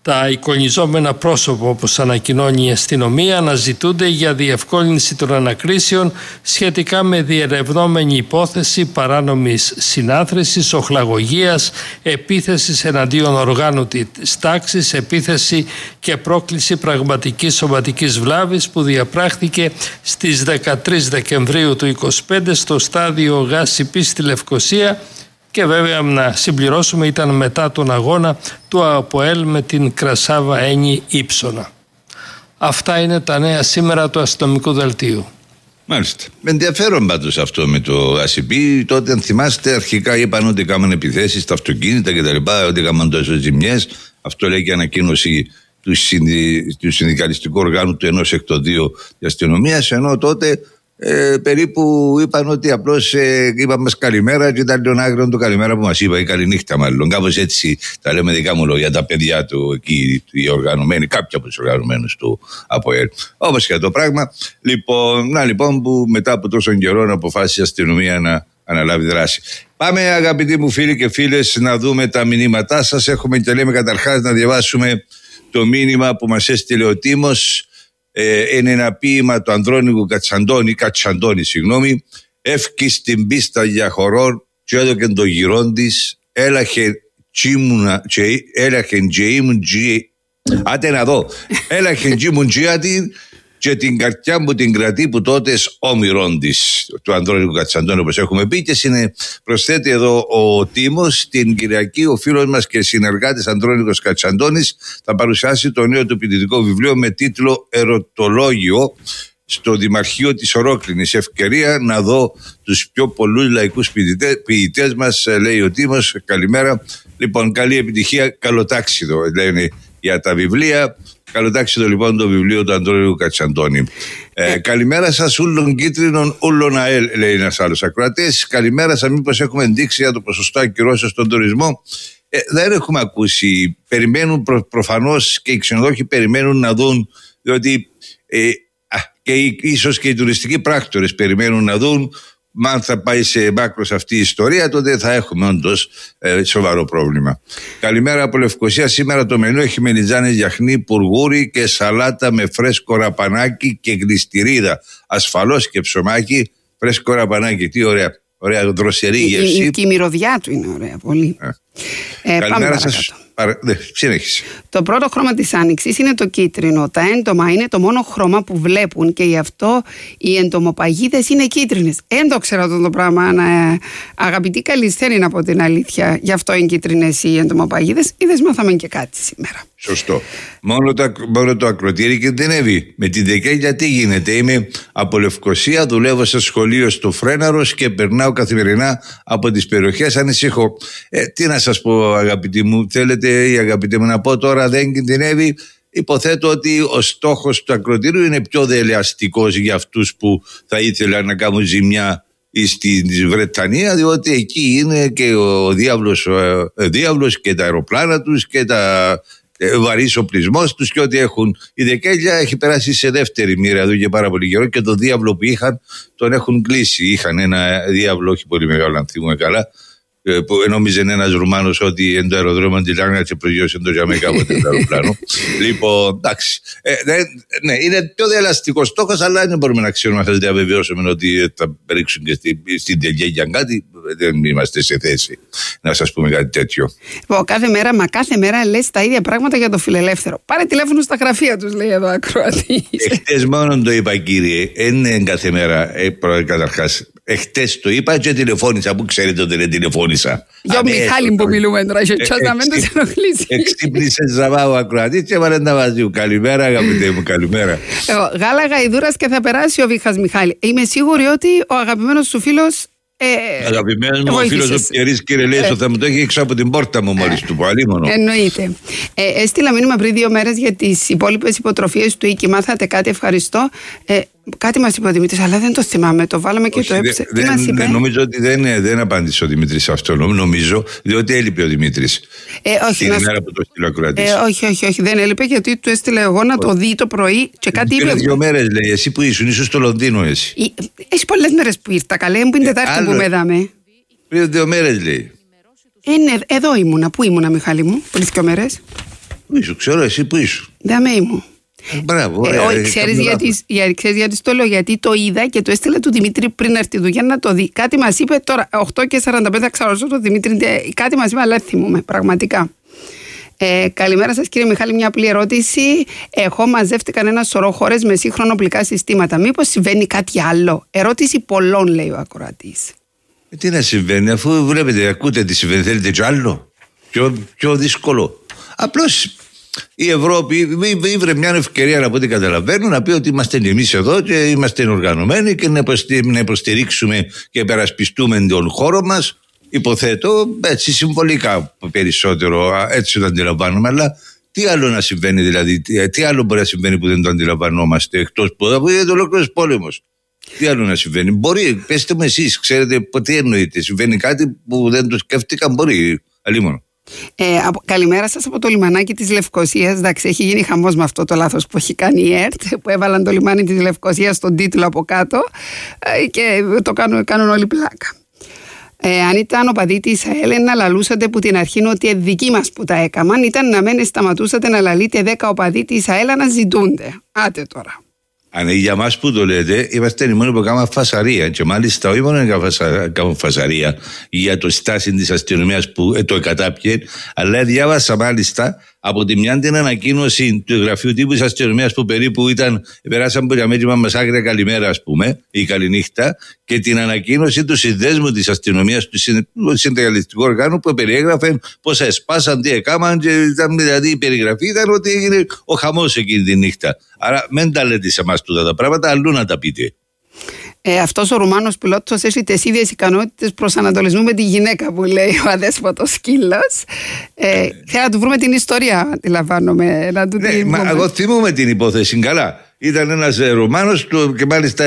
[SPEAKER 3] Τα εικονιζόμενα πρόσωπα, όπως ανακοινώνει η αστυνομία, αναζητούνται για διευκόλυνση των ανακρίσεων σχετικά με διερευνόμενη υπόθεση παράνομης συνάθρησης, οχλαγωγίας, επίθεσης εναντίον οργάνου της τάξης, επίθεση και πρόκληση πραγματικής σωματικής βλάβης που διαπράχθηκε στις 13 Δεκεμβρίου του 2025 στο στάδιο ΓΑΣΥΠΗ στη Λευκοσία. Και βέβαια να συμπληρώσουμε, ήταν μετά τον αγώνα του ΑΠΟΕΛ με την Κρασάβα Ένι Ήψονα. Αυτά είναι τα νέα σήμερα του αστυνομικού δελτίου.
[SPEAKER 21] Μάλιστα. Με ενδιαφέρον πάντως αυτό με το ΑΣΥΠΗ. Τότε, αν θυμάστε, αρχικά είπαν ότι έκαναν επιθέσεις στα αυτοκίνητα κτλ. Ότι έκαναν τόσο ζημιές. Αυτό λέει και η ανακοίνωση του συνδικαλιστικού οργάνου του 1 εκ των 2 της αστυνομίας. Ενώ τότε περίπου είπαν ότι απλώς είπαμε μας καλημέρα και ήταν λίγο άγριο το καλημέρα που μας είπα, ή καληνύχτα μάλλον. Κάπως έτσι τα λέμε δικά μου λόγια, τα παιδιά του εκεί, οι οργανωμένοι, κάποιοι από τους οργανωμένους του ΑΠΟΕΛ. Όπως και το πράγμα. Λοιπόν, που μετά από τόσον καιρό αποφάσισε η αστυνομία να αναλάβει δράση. Πάμε, αγαπητοί μου φίλοι και φίλες, να δούμε τα μηνύματά σας. Έχουμε και λέμε καταρχάς να διαβάσουμε το μήνυμα που μας έστειλε ο Τίμος. Είναι ένα ποίημα του Ανδρώνικου Κατσαντώνη, Εύκη στην πίστα για χορό και έδωκε το γυρόν της, έλαχε τζίμουν τζιάτη και την καρδιά μου την κρατεί που τότε όμηρον της, του Ανδρώνικου Κατσαντώνη, όπως έχουμε πει. Και προσθέτει εδώ ο Τίμος, την Κυριακή ο φίλος μας και συνεργάτης Ανδρώνικος Κατσαντώνης θα παρουσιάσει το νέο του ποιητικό βιβλίο με τίτλο «Ερωτολόγιο» στο Δημαρχείο της Ορόκληνης. Ευκαιρία να δω τους πιο πολλούς λαϊκούς ποιητές μας, λέει ο Τίμος. Καλημέρα. Λοιπόν, καλή επιτυχία, καλοτάξιδο λένε για τα βιβλία. Καλοτάξιδο λοιπόν το βιβλίο του Ανδρώνικου Κατσαντώνη. Καλημέρα σας, ούλων κίτρινων, ούλων ΑΕΛ, λέει ένας άλλος ακροατής. Καλημέρα σας, μήπως έχουμε ενδείξει για το ποσοστό ακυρώσεως στον τουρισμό? Δεν έχουμε ακούσει. Περιμένουν προφανώς και οι ξενοδόχοι περιμένουν να δουν, διότι και ίσως και οι τουριστικοί πράκτορες περιμένουν να δουν. Αν θα πάει σε μάκρος αυτή η ιστορία, τότε θα έχουμε όντως σοβαρό πρόβλημα. Καλημέρα από Λευκοσία. Σήμερα το μενού έχει μελιτζάνες γιαχνί, πουργούρι και σαλάτα με φρέσκο ραπανάκι και γλιστηρίδα. Ασφαλώς και ψωμάκι, φρέσκο ραπανάκι. Τι ωραία. Ωραία δροσερή γεύση.
[SPEAKER 22] Και η μυρωδιά του είναι ωραία, πολύ.
[SPEAKER 21] Καλημέρα σας. Συνέχισε.
[SPEAKER 22] Το πρώτο χρώμα της άνοιξης είναι το κίτρινο. Τα έντομα είναι το μόνο χρώμα που βλέπουν και γι' αυτό οι εντομοπαγίδες είναι κίτρινες. Δεν το ξέρω αυτό το πράγμα. Αγαπητοί Καλισθένη, να πω την αλήθεια. Γι' αυτό είναι κίτρινες οι εντομοπαγίδες. Είδες, μάθαμε και κάτι σήμερα.
[SPEAKER 21] Σωστό. Μόνο το ακροτήρι κινδυνεύει. Με την Δεκέλια τι γίνεται? Είμαι από Λευκοσία, δουλεύω σε σχολείο στο Φρέναρος και περνάω καθημερινά από τις περιοχές. Ανησυχώ. Τι να σας πω, αγαπητοί μου, θέλετε ή αγαπητοί μου να πω τώρα, δεν κινδυνεύει? Υποθέτω ότι ο στόχος του ακροτήριου είναι πιο δελεαστικός για αυτούς που θα ήθελαν να κάνουν ζημιά στη Βρετανία, διότι εκεί είναι και ο διάβλος και τα αεροπλάνα τους και τα βαρύς οπλισμός τους και ό,τι έχουν. Η Δεκέλια έχει περάσει σε δεύτερη μοίρα εδώ και πάρα πολύ καιρό και το διάβλο που είχαν τον έχουν κλείσει. Είχαν ένα διάβλο όχι πολύ μεγάλο, αν θυμούμε καλά, που νόμιζε ένας Ρουμάνος ότι εν το αεροδρόμιο τη Λάγνα και προγειώσε το Τζαμέκα από το αεροπλάνο. Λοιπόν, εντάξει. Ναι, είναι πιο διαλαστικό στόχος, αλλά δεν μπορούμε να ξέρουμε αν θα διαβεβαιώσουμε ότι θα ρίξουν και στην Τελγέγια κάτι. Δεν είμαστε σε θέση να σας πούμε κάτι τέτοιο.
[SPEAKER 22] Κάθε μέρα λες τα ίδια πράγματα για το φιλελεύθερο. Πάρε τηλέφωνο στα γραφεία τους, λέει εδώ ακροατής.
[SPEAKER 21] Εχθές μόνο το είπα, κύριε. Είναι κάθε μέρα, καταρχάς. Εχθές το είπα και τηλεφώνησα. Πού ξέρετε ότι δεν τηλεφώνησα?
[SPEAKER 22] Για ο Μιχάλη που μιλούμε τώρα, να μην τους ενοχλήσει.
[SPEAKER 21] Εξύπνησε ζαβά ο ακροατής και έβαλε τα μαζί. Καλημέρα, αγαπητέ μου, καλημέρα.
[SPEAKER 22] Γάλα γαϊδούρας και θα περάσει ο Βίχας Μιχάλη. Είμαι σίγουρη ότι ο αγαπημένος σου φίλος.
[SPEAKER 21] Αγαπημένος μου ο φίλος ο Πιερής, κύριε Λέσο, θα μου το έχει έξω από την πόρτα μου μόλις του πω. Αλίμονο.
[SPEAKER 22] Εννοείται. Έστειλα μήνυμα πριν 2 μέρες για τις υπόλοιπες υποτροφίες του Ίκη. Μάθατε κάτι? Ευχαριστώ. Κάτι μας είπε ο Δημήτρης, αλλά δεν το θυμάμαι. Το βάλαμε και το έψε. Τι μας είπε?
[SPEAKER 21] Νομίζω ότι δεν απάντησε ο Δημήτρης σε αυτό. Νομίζω, διότι έλειπε ο Δημήτρης.
[SPEAKER 22] Όχι.
[SPEAKER 21] Την ημέρα που το στείλω ακροατής.
[SPEAKER 22] Όχι, δεν έλειπε, γιατί του έστειλε εγώ να το δει το πρωί και κάτι είπε.
[SPEAKER 21] Πριν 2 μέρες λέει, εσύ που ήσουν στο Λονδίνο, εσύ.
[SPEAKER 22] Έχει πολλές μέρες που ήρθα, καλέ μου, είναι Τετάρτη που με δάμε.
[SPEAKER 21] Πριν 2 μέρες λέει.
[SPEAKER 22] Εδώ ήμουνα. Πού ήμουνα, Μιχάλη μου, πριν 2 μέρες?
[SPEAKER 21] Πού ήσου, ξέρω εσύ που ήσου.
[SPEAKER 22] Δαμέ μου.
[SPEAKER 21] Μπράβο,
[SPEAKER 22] ξέρεις γιατί το λέω, γιατί το είδα και το έστειλε του Δημήτρη πριν έρθει του για να το δει. Κάτι μας είπε τώρα, 8:45 θα ξαρώσω το Δημήτρη, κάτι μας είπε, αλλά θυμούμαι πραγματικά. Καλημέρα σας κύριε Μιχάλη, μια απλή ερώτηση. Εγώ μαζεύτηκαν ένα σωρό χώρες με σύγχρονο οπλικά συστήματα. Μήπως συμβαίνει κάτι άλλο? Ερώτηση πολλών, λέει ο ακροατής.
[SPEAKER 21] Τι να συμβαίνει, αφού βλέπετε, ακούτε τι συμβαίνει, θέλετε κι άλλο πιο δύσκολο? Απλώς η Ευρώπη ήβρε μια ευκαιρία, από ό,τι καταλαβαίνω, να πει ότι είμαστε εμείς εδώ και είμαστε οργανωμένοι και να υποστηρίξουμε και υπερασπιστούμε τον χώρο μας. Υποθέτω έτσι συμβολικά περισσότερο, έτσι το αντιλαμβάνομαι, αλλά τι άλλο να συμβαίνει, δηλαδή, τι άλλο μπορεί να συμβαίνει που δεν το αντιλαμβανόμαστε, εκτός που είναι το ολόκληρος πόλεμος? Τι άλλο να συμβαίνει? Μπορεί, πέστε μου εσείς, ξέρετε τι εννοείτε? Συμβαίνει κάτι που δεν το σκέφτηκα? Μπορεί, αλίμονο.
[SPEAKER 22] Καλημέρα σας από το λιμανάκι της Λευκωσίας. Εντάξει, έχει γίνει χαμός με αυτό το λάθος που έχει κάνει η ΕΡΤ, που έβαλαν το λιμάνι της Λευκωσίας στον τίτλο από κάτω και το κάνουν όλοι πλάκα. Αν ήταν οπαδοί της ΑΕΛ να λαλούσατε που την αρχή ότι δικοί μας που τα έκαμαν, ήταν να μένε σταματούσατε να λαλείτε 10 οπαδοί της ΑΕΛ να ζητούνται. Άτε τώρα.
[SPEAKER 21] Αν για μας που το λέτε, είμαστε οι μόνοι που κάνουμε φασαρία. Και μάλιστα όχι μόνο να κάνουμε φασαρία για το στάση της αστυνομίας που το εκατάπιε, αλλά διάβασα μάλιστα από τη μια την ανακοίνωση του γραφείου τύπου της αστυνομίας που περίπου περάσαμε από διαμέτρημα μας άγρια καλημέρα, ας πούμε, ή καληνύχτα, και την ανακοίνωση του συνδέσμου της αστυνομίας, του συνδικαλιστικού οργάνου, που περιέγραφε πώς εσπάσαν, τι έκαναν, και ήταν, δηλαδή η περιγραφή ήταν ότι έγινε ο χαμός εκείνη τη νύχτα. Άρα μην τα λέτε σε εμάς τούτα τα πράγματα, αλλού να τα πείτε.
[SPEAKER 22] Αυτός ο Ρουμάνος πιλότος έχει τις ίδιες ικανότητες προσανατολισμού με τη γυναίκα που λέει ο αδέσποτος σκύλος. Θέλω να του βρούμε την ιστορία, αντιλαμβάνομαι.
[SPEAKER 21] Εγώ θυμούμαι την υπόθεση καλά. Ήταν ένας Ρουμάνος και μάλιστα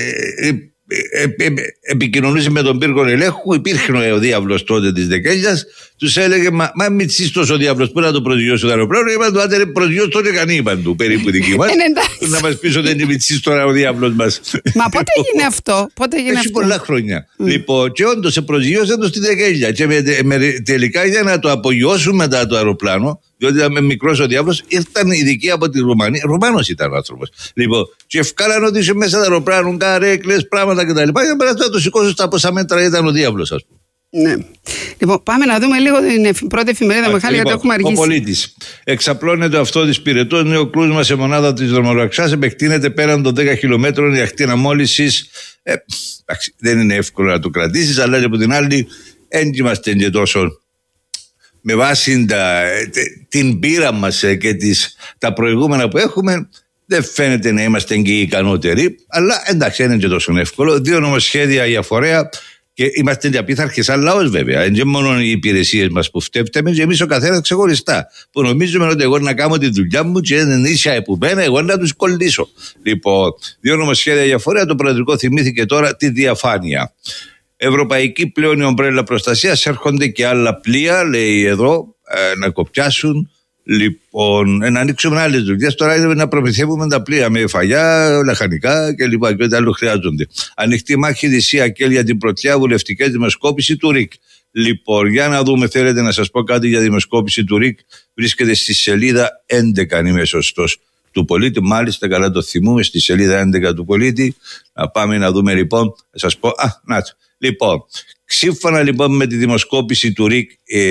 [SPEAKER 21] επικοινωνούσε με τον πύργο ελέγχου. Υπήρχε ο διάβλος τότε της δεκαετίας. Τους έλεγε μα μητσίστος ο διάβλος, πού να το προσγειώσει το αεροπλάνο? Είπαν του, άντε προσγειώσει τότε κανεί του, περίπου δική μας. Να μας πεις ότι είναι μητσίστος τώρα ο διάβλος μας.
[SPEAKER 22] Μα πότε έγινε αυτό?
[SPEAKER 21] Έχει πολλά χρόνια. Λοιπόν, και όντως σε προσγειώσαν το στη δεκαετία. Και τελικά για να το απογειώσουν μετά το αεροπλάνο, διότι ήταν μικρός ο διάβλος, ήρθαν ειδικοί από τη Ρουμανία. Ρουμάνος ήταν ο άνθρωπος. Λοιπόν, και ευκάλαν ότι είσαι μέσα στο αεροπλάνο, καρέκλες, πράγματα κτλ. Για να περάσει να το σηκώσουν στα πόσα μέτρα ήταν ο διάβλος, ας πούμε.
[SPEAKER 22] Ναι. Λοιπόν, πάμε να δούμε λίγο την πρώτη εφημερίδα, Μιχάλη, γιατί έχουμε αργήσει.
[SPEAKER 21] Ο πολίτης. Εξαπλώνεται αυτό της πυρετός, νέο κρούσμα σε μονάδα της δρομολαξιάς, επεκτείνεται πέραν των 10 χιλιόμετρων η ακτίνα μόλυνσης. Δεν είναι εύκολο να το κρατήσεις, αλλά από την άλλη, δεν είμαστε και τόσο. Με βάση την πείρα μας και τα προηγούμενα που έχουμε, δεν φαίνεται να είμαστε και οι ικανότεροι, αλλά εντάξει, δεν είναι και τόσο εύκολο. 2 νομοσχέδια για φορέα. Και είμαστε διαπίθαρχοι σαν λαός, βέβαια. Δεν είναι μόνο οι υπηρεσίες μας που φταίμε, και εμείς ο καθένας ξεχωριστά. Που νομίζουμε ότι εγώ να κάνω τη δουλειά μου και δεν ίσια επουμένε, εγώ να τους κολλήσω. Λοιπόν, 2 νομοσχέδια για φορέα. Το Προεδρικό θυμήθηκε τώρα τη διαφάνεια. Ευρωπαϊκή πλέον η ομπρέλα προστασίας, έρχονται και άλλα πλοία, λέει εδώ, να κοπιάσουν. Λοιπόν, να ανοίξουμε άλλες δουλειές. Τώρα είναι να προμηθεύουμε τα πλοία με φαγιά, λαχανικά κλπ. Και ό,τι άλλο χρειάζονται. Ανοιχτή μάχη Δυσσία και για την πρωτιά, βουλευτικές δημοσκόπηση του ΡΙΚ. Λοιπόν, για να δούμε, θέλετε να σας πω κάτι για δημοσκόπηση του ΡΙΚ? Βρίσκεται στη σελίδα 11, αν είμαι σωστός, του πολίτη. Μάλιστα, καλά το θυμούμε, στη σελίδα 11 του πολίτη. Να πάμε να δούμε λοιπόν, θα σας πω. Λοιπόν, σύμφωνα λοιπόν με τη δημοσκόπηση του ΡΙΚ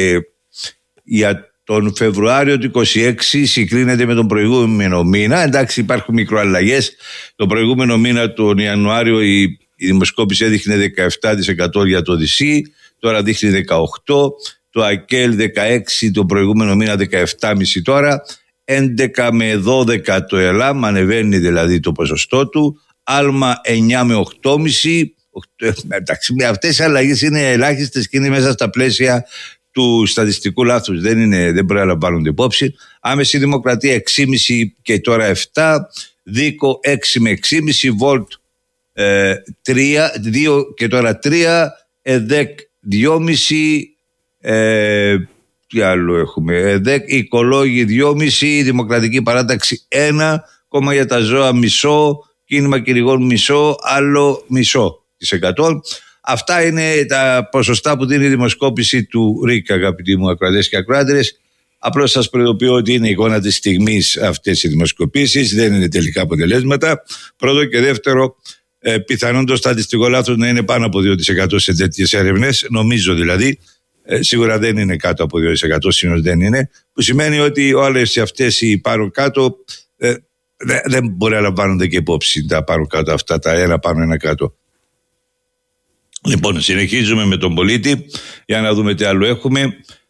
[SPEAKER 21] για τον Φεβρουάριο του 26, συγκρίνεται με τον προηγούμενο μήνα. Εντάξει, υπάρχουν μικροαλλαγές. Το προηγούμενο μήνα, τον Ιανουάριο, η δημοσκόπηση έδειχνε 17% για το Δυσσί, τώρα δείχνει 18%. Το ΑΚΕΛ 16%, το προηγούμενο μήνα 17,5% τώρα. 11 με 12 το ΕΛΑΜ, ανεβαίνει δηλαδή το ποσοστό του. Άλμα 9 με 8,5%. Εντάξει, αυτές οι αλλαγές είναι ελάχιστες και είναι μέσα στα πλαίσια του στατιστικού λάθους, δεν πρέπει να λαμβάνονται υπόψη. Άμεση Δημοκρατία 6,5 και τώρα 7, Δίκο 6 με 6,5, Βολτ 2 και τώρα 3, ΕΔΕΚ 2,5, τι άλλο έχουμε, ΕΔΕΚ, Οικολόγοι 2,5, Δημοκρατική Παράταξη 1, Κόμμα για τα Ζώα μισό, Κίνημα Κυριγών μισό, άλλο μισό της 100. Αυτά είναι τα ποσοστά που δίνει η δημοσκόπηση του ΡΙΚ, αγαπητοί μου ακροατές και ακροάτριες. Απλώς σας προειδοποιώ ότι είναι εικόνα της στιγμής αυτές οι δημοσκοπήσεις, δεν είναι τελικά αποτελέσματα. Πρώτο και δεύτερο, πιθανόν το στατιστικό λάθος να είναι πάνω από 2% σε τέτοιες έρευνες, νομίζω δηλαδή. Σίγουρα δεν είναι κάτω από 2%, σύνολο δεν είναι, που σημαίνει ότι όλες αυτές οι πάνω κάτω δεν μπορεί να λαμβάνονται και υπόψη τα πάνω κάτω αυτά, τα ένα πάνω ένα κάτω. Λοιπόν, συνεχίζουμε με τον πολίτη για να δούμε τι άλλο έχουμε.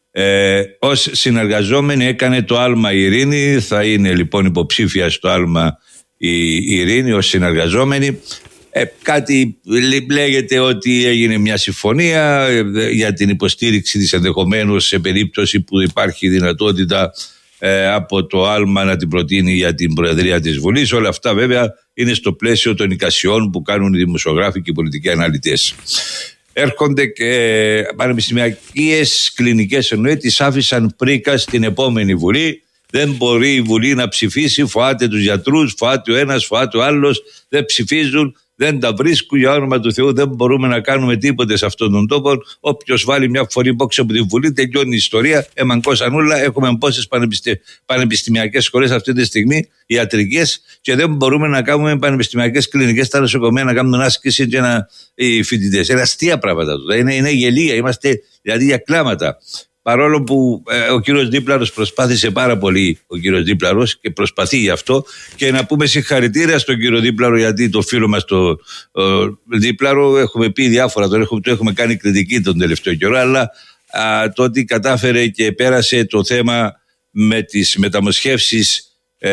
[SPEAKER 21] Ως συνεργαζόμενη έκανε το άλμα η Ειρήνη, θα είναι λοιπόν υποψήφια στο άλμα η Ειρήνη ως συνεργαζόμενη. Κάτι λέγεται ότι έγινε μια συμφωνία για την υποστήριξη της ενδεχομένως σε περίπτωση που υπάρχει δυνατότητα από το άλμα να την προτείνει για την Προεδρία της Βουλής. Όλα αυτά βέβαια είναι στο πλαίσιο των εικασιών που κάνουν οι δημοσιογράφοι και οι πολιτικοί αναλυτές. Έρχονται και πανεπιστημιακές κλινικές εννοεί, τις άφησαν πρίκα στην επόμενη Βουλή. Δεν μπορεί η Βουλή να ψηφίσει, φοάται τους γιατρούς, φοάται ο ένας, φοάται ο άλλος, δεν ψηφίζουν, δεν τα βρίσκουν, για όνομα του Θεού δεν μπορούμε να κάνουμε τίποτε σε αυτόν τον τόπο. Όποιος βάλει μια φορή μπόξη από τη Βουλή τελειώνει η ιστορία, εμαγκώσαν όλα. Έχουμε πόσες πανεπιστημιακές σχολές αυτή τη στιγμή, ιατρικές, και δεν μπορούμε να κάνουμε πανεπιστημιακές κλινικές στα νοσοκομεία, να κάνουμε άσκηση και οι φοιτητές. Είναι αστεία πράγματα αυτά. Είναι γελία, είμαστε δηλαδή για κλάματα. Παρόλο που ο κύριος Δίπλαρος προσπάθησε πάρα πολύ, ο κύριος Δίπλαρος, και προσπαθεί γι' αυτό, και να πούμε συγχαρητήρια στον κύριο Δίπλαρο, γιατί το φίλο μας το Δίπλαρο έχουμε πει διάφορα, το έχουμε κάνει κριτική τον τελευταίο καιρό, αλλά το ότι κατάφερε και πέρασε το θέμα με τις μεταμοσχεύσεις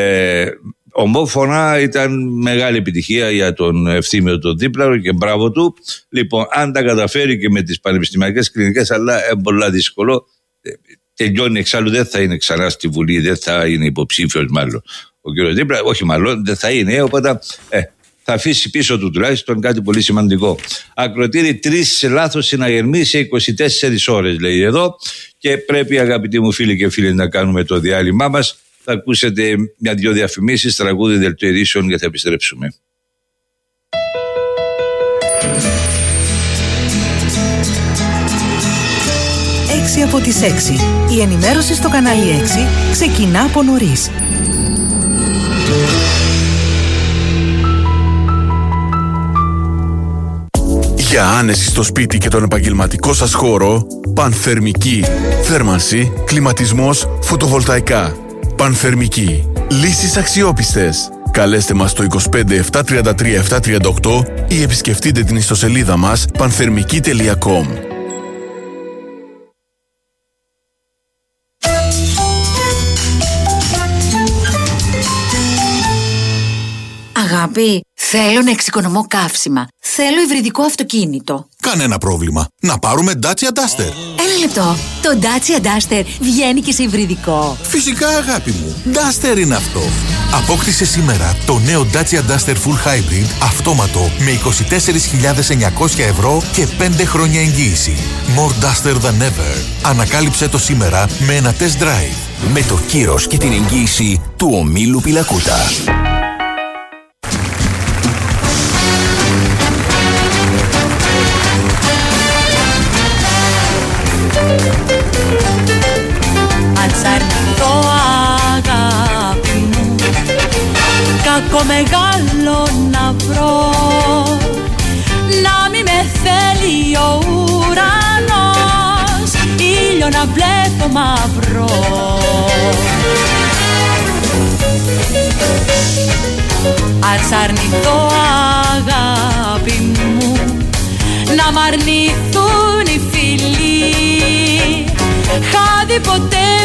[SPEAKER 21] ομόφωνα ήταν μεγάλη επιτυχία για τον Ευθύμιο τον Δίπλαρο και μπράβο του. Λοιπόν, αν τα καταφέρει και με τις πανεπιστημιακές κλινικές, αλλά πολλά δύσκολο, τελειώνει, εξάλλου δεν θα είναι ξανά στη Βουλή, δεν θα είναι υποψήφιος μάλλον ο κ. Δίπλα, όχι μάλλον δεν θα είναι, οπότε θα αφήσει πίσω του τουλάχιστον κάτι πολύ σημαντικό. Ακροτήρι 3 λάθος συναγερμοί σε 24 ώρες λέει εδώ, και πρέπει αγαπητοί μου φίλοι και φίλοι να κάνουμε το διάλειμμά μας. Θα ακούσετε 1-2 διαφημίσεις, τραγούδι, δελτίο ειδήσεων και θα επιστρέψουμε.
[SPEAKER 20] Έξι από τις 6. Η ενημέρωση στο κανάλι 6 ξεκινά από νωρίς.
[SPEAKER 7] Για άνεση στο σπίτι και τον επαγγελματικό σας χώρο, Πανθερμική. Θέρμανση, κλιματισμός, φωτοβολταϊκά. Πανθερμική. Λύσεις αξιόπιστες. Καλέστε μας στο 25 733 738 ή επισκεφτείτε την ιστοσελίδα μας panthermiki.com.
[SPEAKER 5] Αγάπη, θέλω να εξοικονομώ καύσιμα. Θέλω υβριδικό αυτοκίνητο.
[SPEAKER 6] Κανένα πρόβλημα. Να πάρουμε Dacia Duster.
[SPEAKER 5] Ένα λεπτό. Το Dacia Duster βγαίνει και σε υβριδικό.
[SPEAKER 6] Φυσικά, αγάπη μου. Duster είναι αυτό. Απόκτησε σήμερα το νέο Dacia Duster Full Hybrid αυτόματο με 24.900 ευρώ και 5 χρόνια εγγύηση. More Duster than ever. Ανακάλυψε το σήμερα με ένα test drive.
[SPEAKER 23] Με το κύρος και την εγγύηση του ομίλου Πιλακούτα.
[SPEAKER 24] Ατσαρνητό αγάπη μου, κακό μεγάλο να βρω, να μη με θέλει ο ουρανός, ήλιο να βλέπω μαύρο. Ατσαρνητό αγάπη μου, να μ' αρνηθούν οι φίλοι, χάδι ποτέ